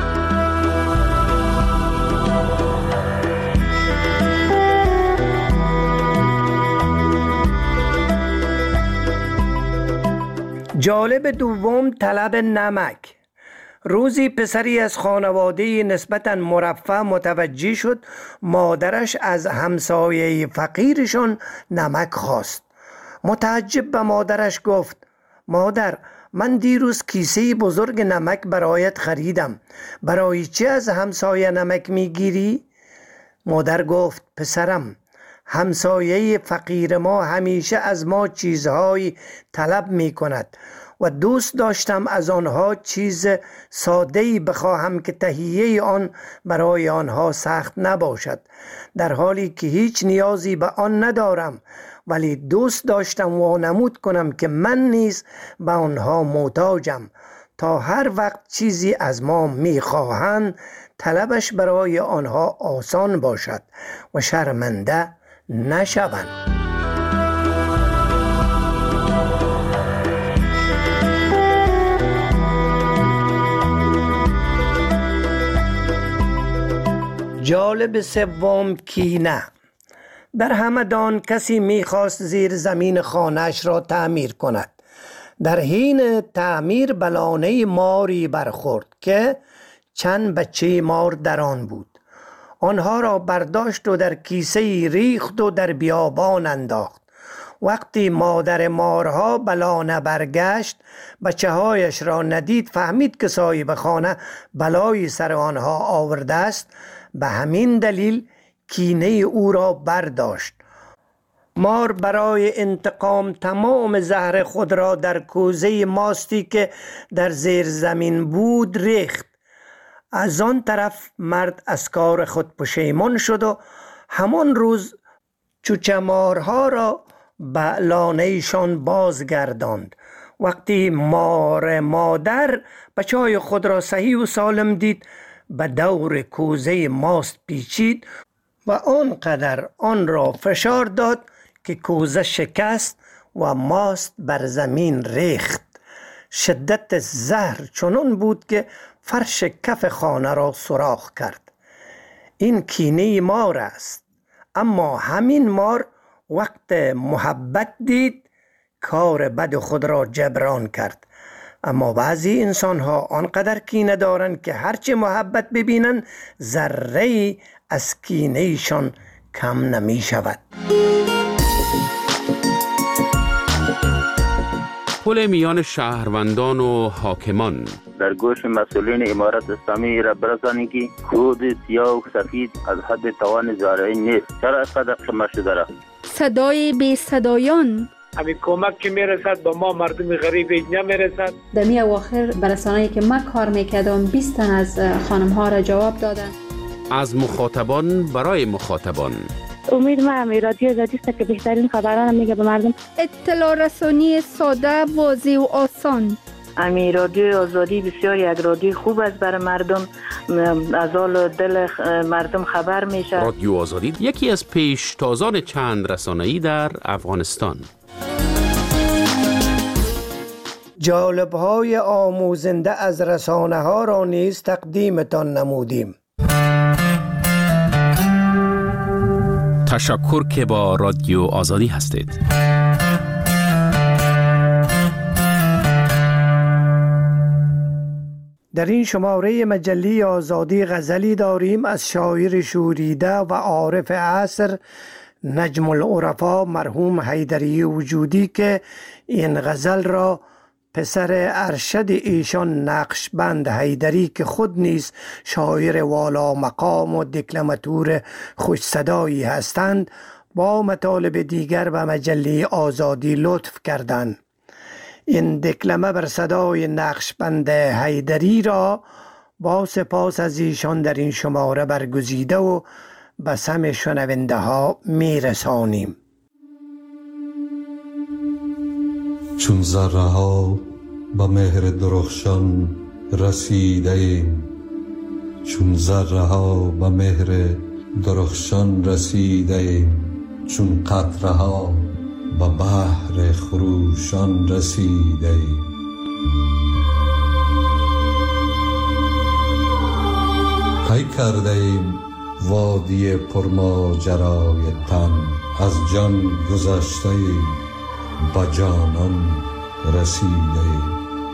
جالب دوم طلب نمک. روزی پسری از خانواده نسبتاً مرفه متوجه شد مادرش از همسایه فقیرشان نمک خواست. متعجب به مادرش گفت مادر من دیروز کیسه بزرگ نمک برایت خریدم. برای چه از همسایه نمک میگیری؟ مادر گفت پسرم همسایه فقیر ما همیشه از ما چیزهایی طلب می کند و دوست داشتم از آنها چیز ساده‌ای بخواهم که تهیه آن برای آنها سخت نباشد، در حالی که هیچ نیازی به آن ندارم، ولی دوست داشتم وانمود کنم که من نیز به آنها محتاجم تا هر وقت چیزی از ما می‌خواهند طلبش برای آنها آسان باشد و شرمنده نشوند. جالب سوم کینه. در همدان کسی میخواست زیر زمین خانه‌اش را تعمیر کند. در حین تعمیر به لانه ماری برخورد که چند بچه مار در آن بود. آنها را برداشت و در کیسه ریخت و در بیابان انداخت. وقتی مادر مارها به لانه برگشت بچه هایش را ندید، فهمید که صاحب خانه بلایی سر آنها آورده است. به همین دلیل کینه او را برداشت. مار برای انتقام تمام زهر خود را در کوزه ماستی که در زیر زمین بود ریخت. از آن طرف مرد از کار خود پشیمان شد و همان روز چوچه مارها را به لانه‌شان بازگرداند. وقتی مار مادر بچه‌های خود را صحیح و سالم دید، به دور کوزه ماست پیچید و آنقدر آن را فشار داد که کوزه شکست و ماست بر زمین ریخت. شدت زهر چنان بود که فرش کف خانه را سوراخ کرد. این کینه مار است. اما همین مار وقت محبت دید کار بد خود را جبران کرد. اما بعضی انسان ها آنقدر کینه دارند که هرچه محبت ببینند ذره از کینه شان کم نمی شود. پل میان شهروندان و حاکمان. در گوش مسئولین امارت اسلامی را برسانی که خود سیاه و سفید از حد توان زارعی نیست. چرا اینقدر خمه شده را؟ صدای بی صدایان. همین کمک که میرسد به ما مردم غریب نمیرسد. در می اواخر برسانه‌ای که من کار میکردم 20 تن از خانم ها را جواب دادن. از مخاطبان برای مخاطبان. امید ما رادیو آزادی است که بهترین خبران میگه به مردم. اطلاع رسانی ساده، واضح و آسان. رادیو آزادی بسیار یک رادیو خوب است برای مردم، از حال دل مردم خبر میشه. رادیو آزادی یکی از پیشتازان چند رسانه‌ای در افغانستان. جالب‌های آموزنده از رسانه‌ها را نیز تقدیمتان نمودیم. تشکر که با رادیو آزادی هستید. در این شماره مجله آزادی غزلی داریم از شاعر شوریده و عارف عصر نجم العرفا مرحوم حیدری وجودی که این غزل را پسر ارشد ایشان نقشبند حیدری که خود نیز شاعر والا مقام و دکلماتور خوش صدایی هستند با مطالب دیگر به مجله آزادی لطف کردند. این دکلمه بر صدای نقشبند حیدری را با سپاس از ایشان در این شماره برگزیده و به سمع شنونده ها می رسانیم. چون ذره ها به مهر درخشان رسیده ایم، چون ذره ها به مهر درخشان رسیده ایم، چون قطره ها به بحر خروشان رسیده ایم. طی کرده ایم وادی پرماجرای تن، از جان گذشته ایم به جانان رسیده ایم.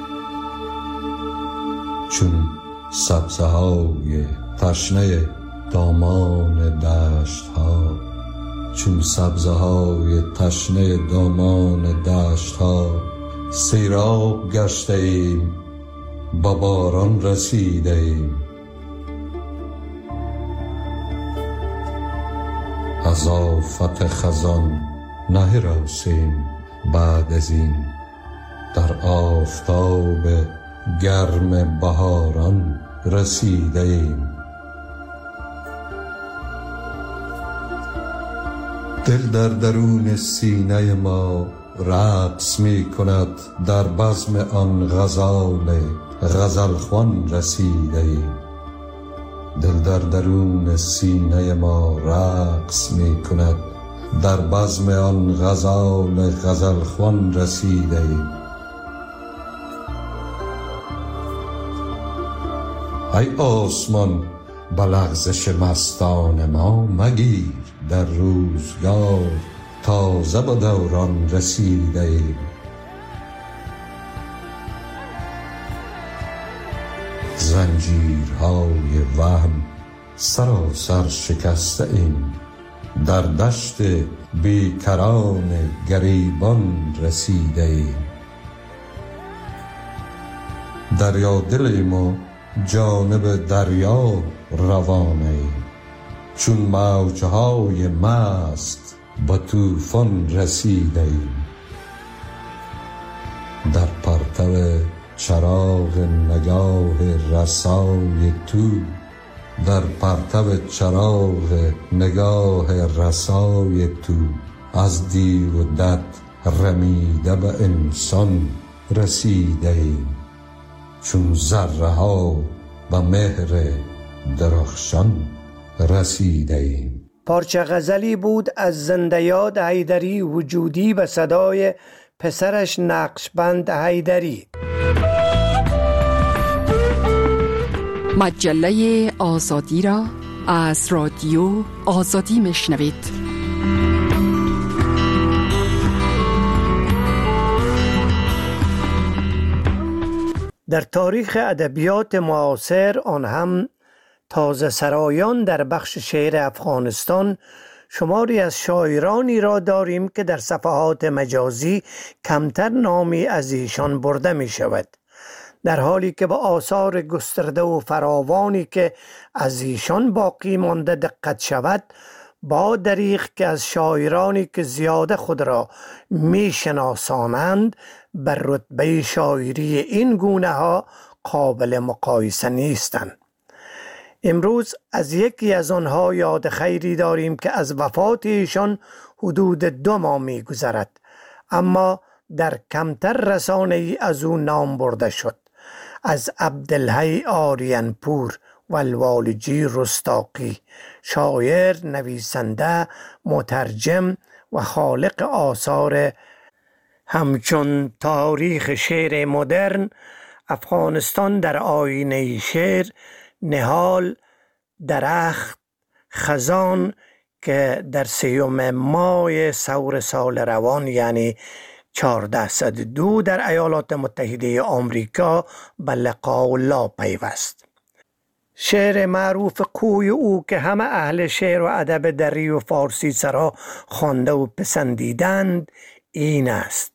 چون سبزه های تشنه دامان دشت ها، چون سبزه های تشنه دامان دشت ها، سیراب گشته ایم به باران رسیده ایم. از آفت خزان نهراسیم بعد از این، در آفتاب گرم بهاران رسیده ایم. دل در درون سینه ما رقص می کند، در بزم آن غزال غزلخوان رسیده ایم. دل در درون سینه ما رقص می کند، در بزم آن غزال غزلخوان رسیده ایم. ای آسمان به لغزش مستان ما مگیر، در روزگار تازه به دوران رسیده ایم. زنجیرهای وهم سراسر شکسته ایم، در دشت بیکران گریبان رسیده ایم. دریا دل ما جانب دریا روانه ایم، چون موجهای مست به طوفان رسیده ایم. در پرتو چراغ نگاه رسای تو، در پرتو چراغ نگاه رسای تو، از دیو و دد رمیده به انسان رسیده ایم. چون ذره ها به مهر درخشان رسیده ایم. پارچه غزلی بود از زنده یاد حیدری وجودی به صدای پسرش نقشبند حیدری. مجله آزادی را از رادیو آزادی میشنوید. در تاریخ ادبیات معاصر، آن هم تازه سرایان در بخش شعر افغانستان، شماری از شاعرانی را داریم که در صفحات مجازی کمتر نامی از ایشان برده می شود، در حالی که به آثار گسترده و فراوانی که از ایشان باقی مانده دقت شود، با دریغ که از شاعرانی که زیاده خود را می شناسانند بر رتبه شاعری این گونه ها قابل مقایسه نیستند. امروز از یکی از آنها یاد خیری داریم که از وفات ایشان حدود 2 ماه می گذرد، اما در کمتر رسانه ای از او نام برده شد. از عبدالحی آریانپور والوالجی رستاقی، شاعر، نویسنده، مترجم و خالق آثار همچون تاریخ شعر مدرن، افغانستان در آینه شعر، نهال، درخت، خزان که در 3 ماه ثور سال روان یعنی 1402 در ایالات متحده آمریکا به لقاء الله پیوست. شعر معروف کوی او که همه اهل شعر و ادب دری و فارسی سرا خوانده و پسندیدند این است: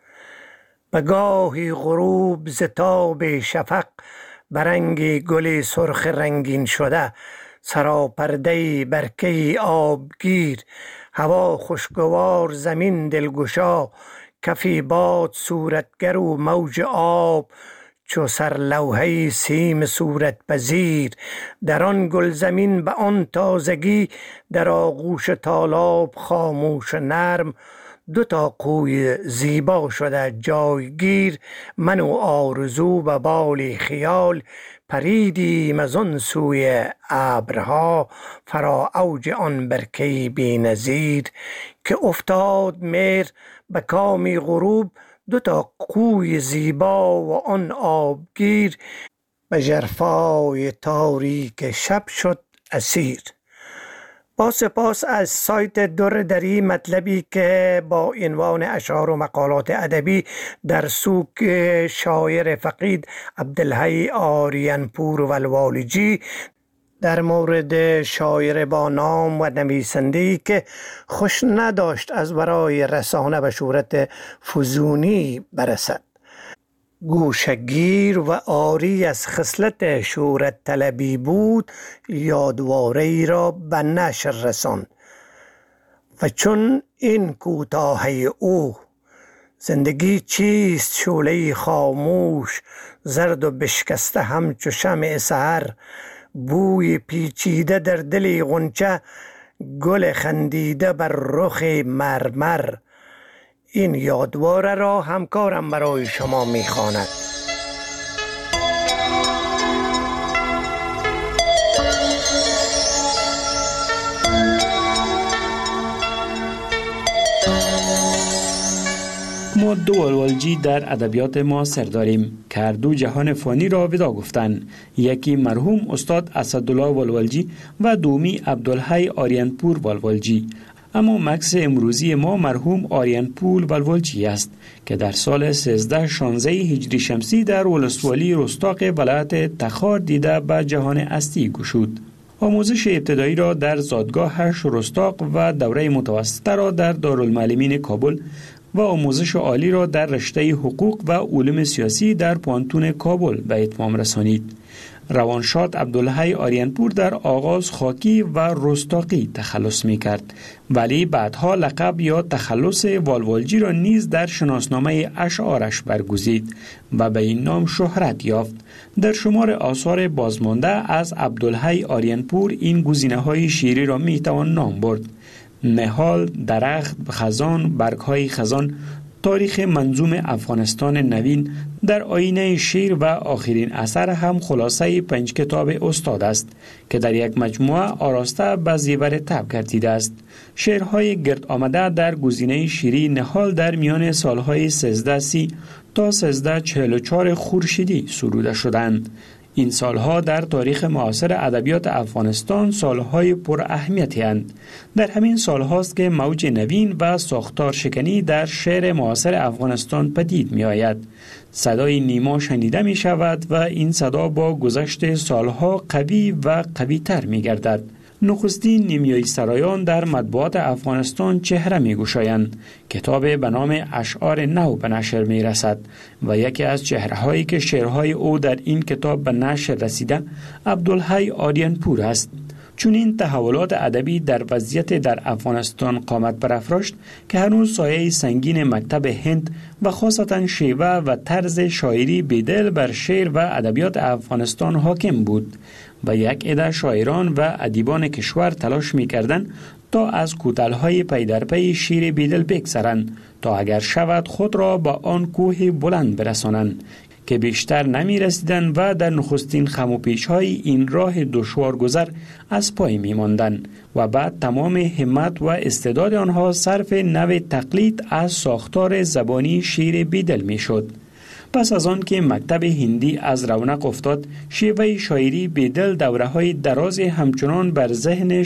به گاهی غروب ز تاب شفق، برنگ گل سرخ رنگین شده، سراپرده برکه آبگیر، هوا خوشگوار زمین دلگشا، کفی باد صورتگر و موج آب، چو سرلوحه سیم صورت پذیر، در آن گل زمین به آن تازگی، در آغوش تالاب خاموش نرم، 2 قوی زیبا شده جایگیر، من و آرزو به بالی خیال، پریدیم از آن سوی ابرها، فرا اوج آن برکه بی نظیر، که افتاد مهر به کامی غروب، 2 قوی زیبا و آن آبگیر، به ژرفای تاریک شب شد اسیر. با سپاس از سایت در دری مطلبی که با عنوان اشعار و مقالات ادبی در سوگ شاعر فقید عبدالحی آریانپور والوالجی در مورد شاعر با نام و نویسنده‌ای که خوش نداشت از برای رسانه به شهرت فزونی برسد، گوشگیر و عاری از خصلت شهرت طلبی بود، یادواره ای را به نشر رساند و چون این کوتاهی او: زندگی چیست شعله خاموش، زرد و بشکسته همچو شمع سحر، بوی پیچیده در دل غنچه، گل خندیده بر رخ مرمر، این یادواره را همکارم برای شما میخواند. ما 2 والوالجی در ادبیات معاصر داریم که هر 2 جهان فانی را ودا گفتند. یکی مرحوم استاد اسدالله والوالجی و دومی عبدالحی آریانپور والوالجی. اما مکس امروزی ما مرحوم آریانپور والوالجی است که در سال 1316 هجری شمسی در ولسوالی رستاق ولایت تخار دیده به جهان هستی گشود. آموزش ابتدایی را در زادگاهش رستاق و دوره متوسطه را در دارالمعلمین کابل و آموزش عالی را در رشته حقوق و علوم سیاسی در پانتون کابل به اتمام رسانید. روانشاد عبدالحی آریانپور در آغاز خاکی و رستاقی تخلص می کرد، ولی بعدها لقب یا تخلص والوالجی را نیز در شناسنامه اشعارش برگزید و به این نام شهرت یافت. در شمار آثار بازمانده از عبدالحی آریانپور این گزینه‌های شعری را می توان نام برد: نهال، درخت، خزان، برگ‌های خزان، تاریخ منظوم افغانستان نوین، در آینه شعر و آخرین اثر هم خلاصه 5 کتاب استاد است که در یک مجموعه آراسته به زیور طبع گردیده است. شعرهای گرد آمده در گزینه شعری نهال در میان سالهای 1330 تا 1344 خورشیدی سروده شدند. این سالها در تاریخ معاصر ادبیات افغانستان سالهای پر اهمیتی اند. در همین سالهاست که موج نوین و ساختار شکنی در شعر معاصر افغانستان پدید می آید. صدای نیما شنیده می شود و این صدا با گذشت سالها قوی و قوی تر می گردد. نخستین نیمیایی سرایان در مطبوعات افغانستان چهره می گشایند. کتاب به نام اشعار نو به نشر می رسد و یکی از چهره هایی که شعرهای او در این کتاب به نشر رسیده عبدالحی آریانپور است. چون این تحولات ادبی در وضعیت در افغانستان قامت برافراشت که هنوز سایه سنگین مکتب هند و خاصتا شیوه و طرز شاعری بیدل بر شعر و ادبیات افغانستان حاکم بود و یک عده شاعران و ادیبان کشور تلاش می‌کردند تا از کوتاه‌های پی در پی شعر بیدل بگذرند تا اگر شود خود را با آن کوه بلند برسانند که بیشتر نمی رسیدن و در نخستین خم و پیچ‌های این راه دشوار گذر از پای می ماندن و بعد تمام همت و استعداد آنها صرف نوع تقلید از ساختار زبانی شعر بیدل می شد. پس از آن که مکتب هندی از رونق افتاد، شیوه شاعری بیدل دوره‌های دراز همچنان بر ذهن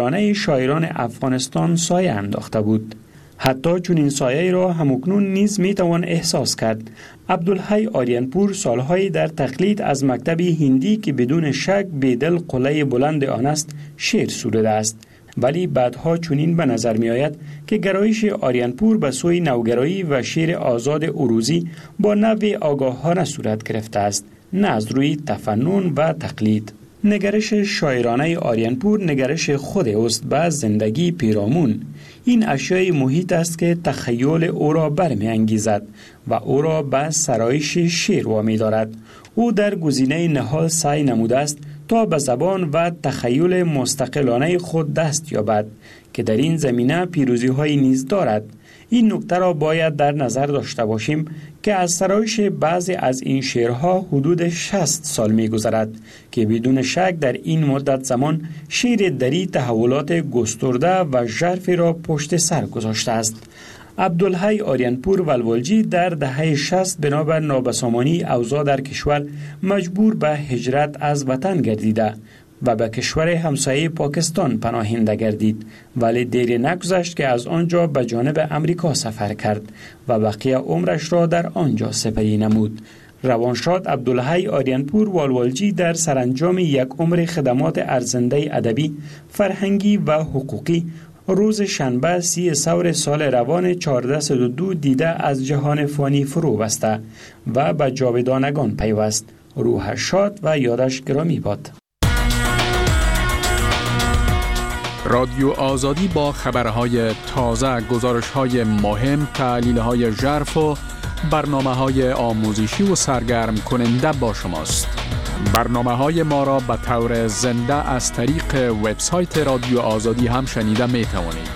شاعران افغانستان سایه انداخته بود. حتی چون این سایه را همکنون نیز می توان احساس کرد. عبدالحی آریانپور سالهای در تقلید از مکتب هندی که بدون شک بیدل قله بلند آن است شعر سروده است، ولی بعدها چنین به نظر می آید که گرایش آریانپور به سوی نوگرایی و شعر آزاد عروضی با نوع آگاهانه صورت گرفته است، نه از روی تفنن و تقلید. نگرش شاعرانه آریانپور نگرش خود است به زندگی پیرامون. این اشیای محیط است که تخیل او را برمی انگیزد و او را به سرایش شعر وامی دارد. او در گزینه نهال سعی نموده است تا به زبان و تخیل مستقلانه خود دست یابد که در این زمینه پیروزی های نیز دارد. این نکته را باید در نظر داشته باشیم که از سرایش بعضی از این شعرها حدود 60 سال می گذرد که بدون شک در این مدت زمان شعر دری تحولات گسترده و ژرفی را پشت سر گذاشته است. عبدالحی آریانپور ولولجی در دهه 60 بنابر نابسامانی اوضاع در کشور مجبور به هجرت از وطن گردیده و به کشور همسایه پاکستان پناهنده گردید، ولی دیر نگذشت که از آنجا به جانب امریکا سفر کرد و بقیه عمرش را در آنجا سپری نمود. روانشاد عبدالحی آریانپور والوالجی در سرانجام یک عمر خدمات ارزنده ادبی، فرهنگی و حقوقی روز شنبه 30 سور سال روان 1402 دیده از جهان فانی فرو بسته و به جاودانگان پیوست. روح شاد و یادش گرامی باد. رادیو آزادی با خبرهای تازه، گزارش‌های مهم، تحلیل‌های ژرف و برنامه‌های آموزشی و سرگرم کننده با شماست. برنامه‌های ما را به طور زنده از طریق وبسایت رادیو آزادی هم شنیده می‌توانید.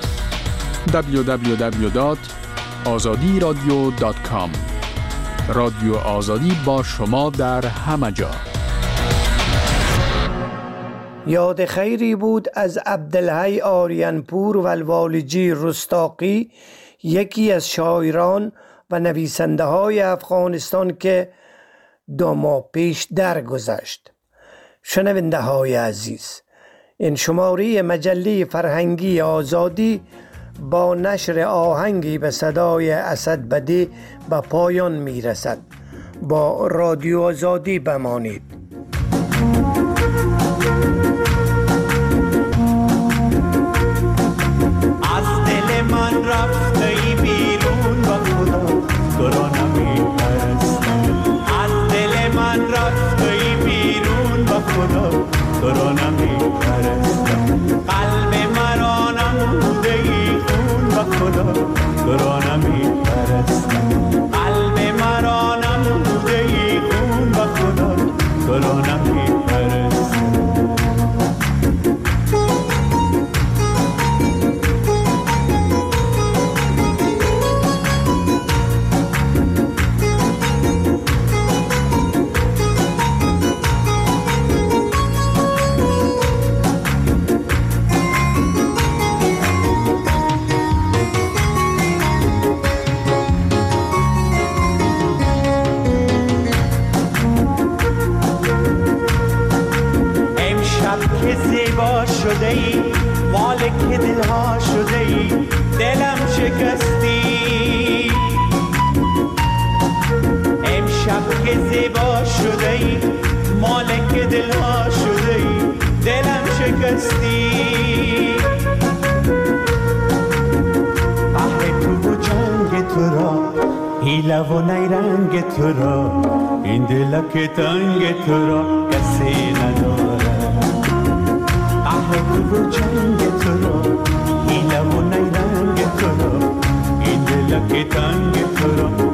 www.azadiradio.com. رادیو آزادی با شما در همه جا. یاد خیری بود از عبدالحی آریانپور ولوالجی رستاقی، یکی از شاعران و نویسنده های افغانستان که 2 ماه پیش درگذشت. شنونده های عزیز، این شماره مجله فرهنگی آزادی با نشر آهنگی به صدای اسد بدی به پایان می رسد. با رادیو آزادی بمانید. من رفته ای بیرون و خدا تو را نمی‌پرستم. از دل من رفته ای بیرون و خدا تو را نمی‌پرستم. قلب مرا نموده ای خون و خدا تو را نمی‌پرستم. قلب مرا نموده ای خون و خدا تو را نمی‌پرستم. شده ای مالک دلها شده ای دلم شکستی. امشب که زیبا شده ای مالک دلها شده ای دلم شکستی. آه تو و جنگ تو را حیله و نیرنگ تو را این دلک تنگ تو را کسی نداره. جنگ و جنگ تو را این لب و نیرنگ تو را این دلک تنگ تو را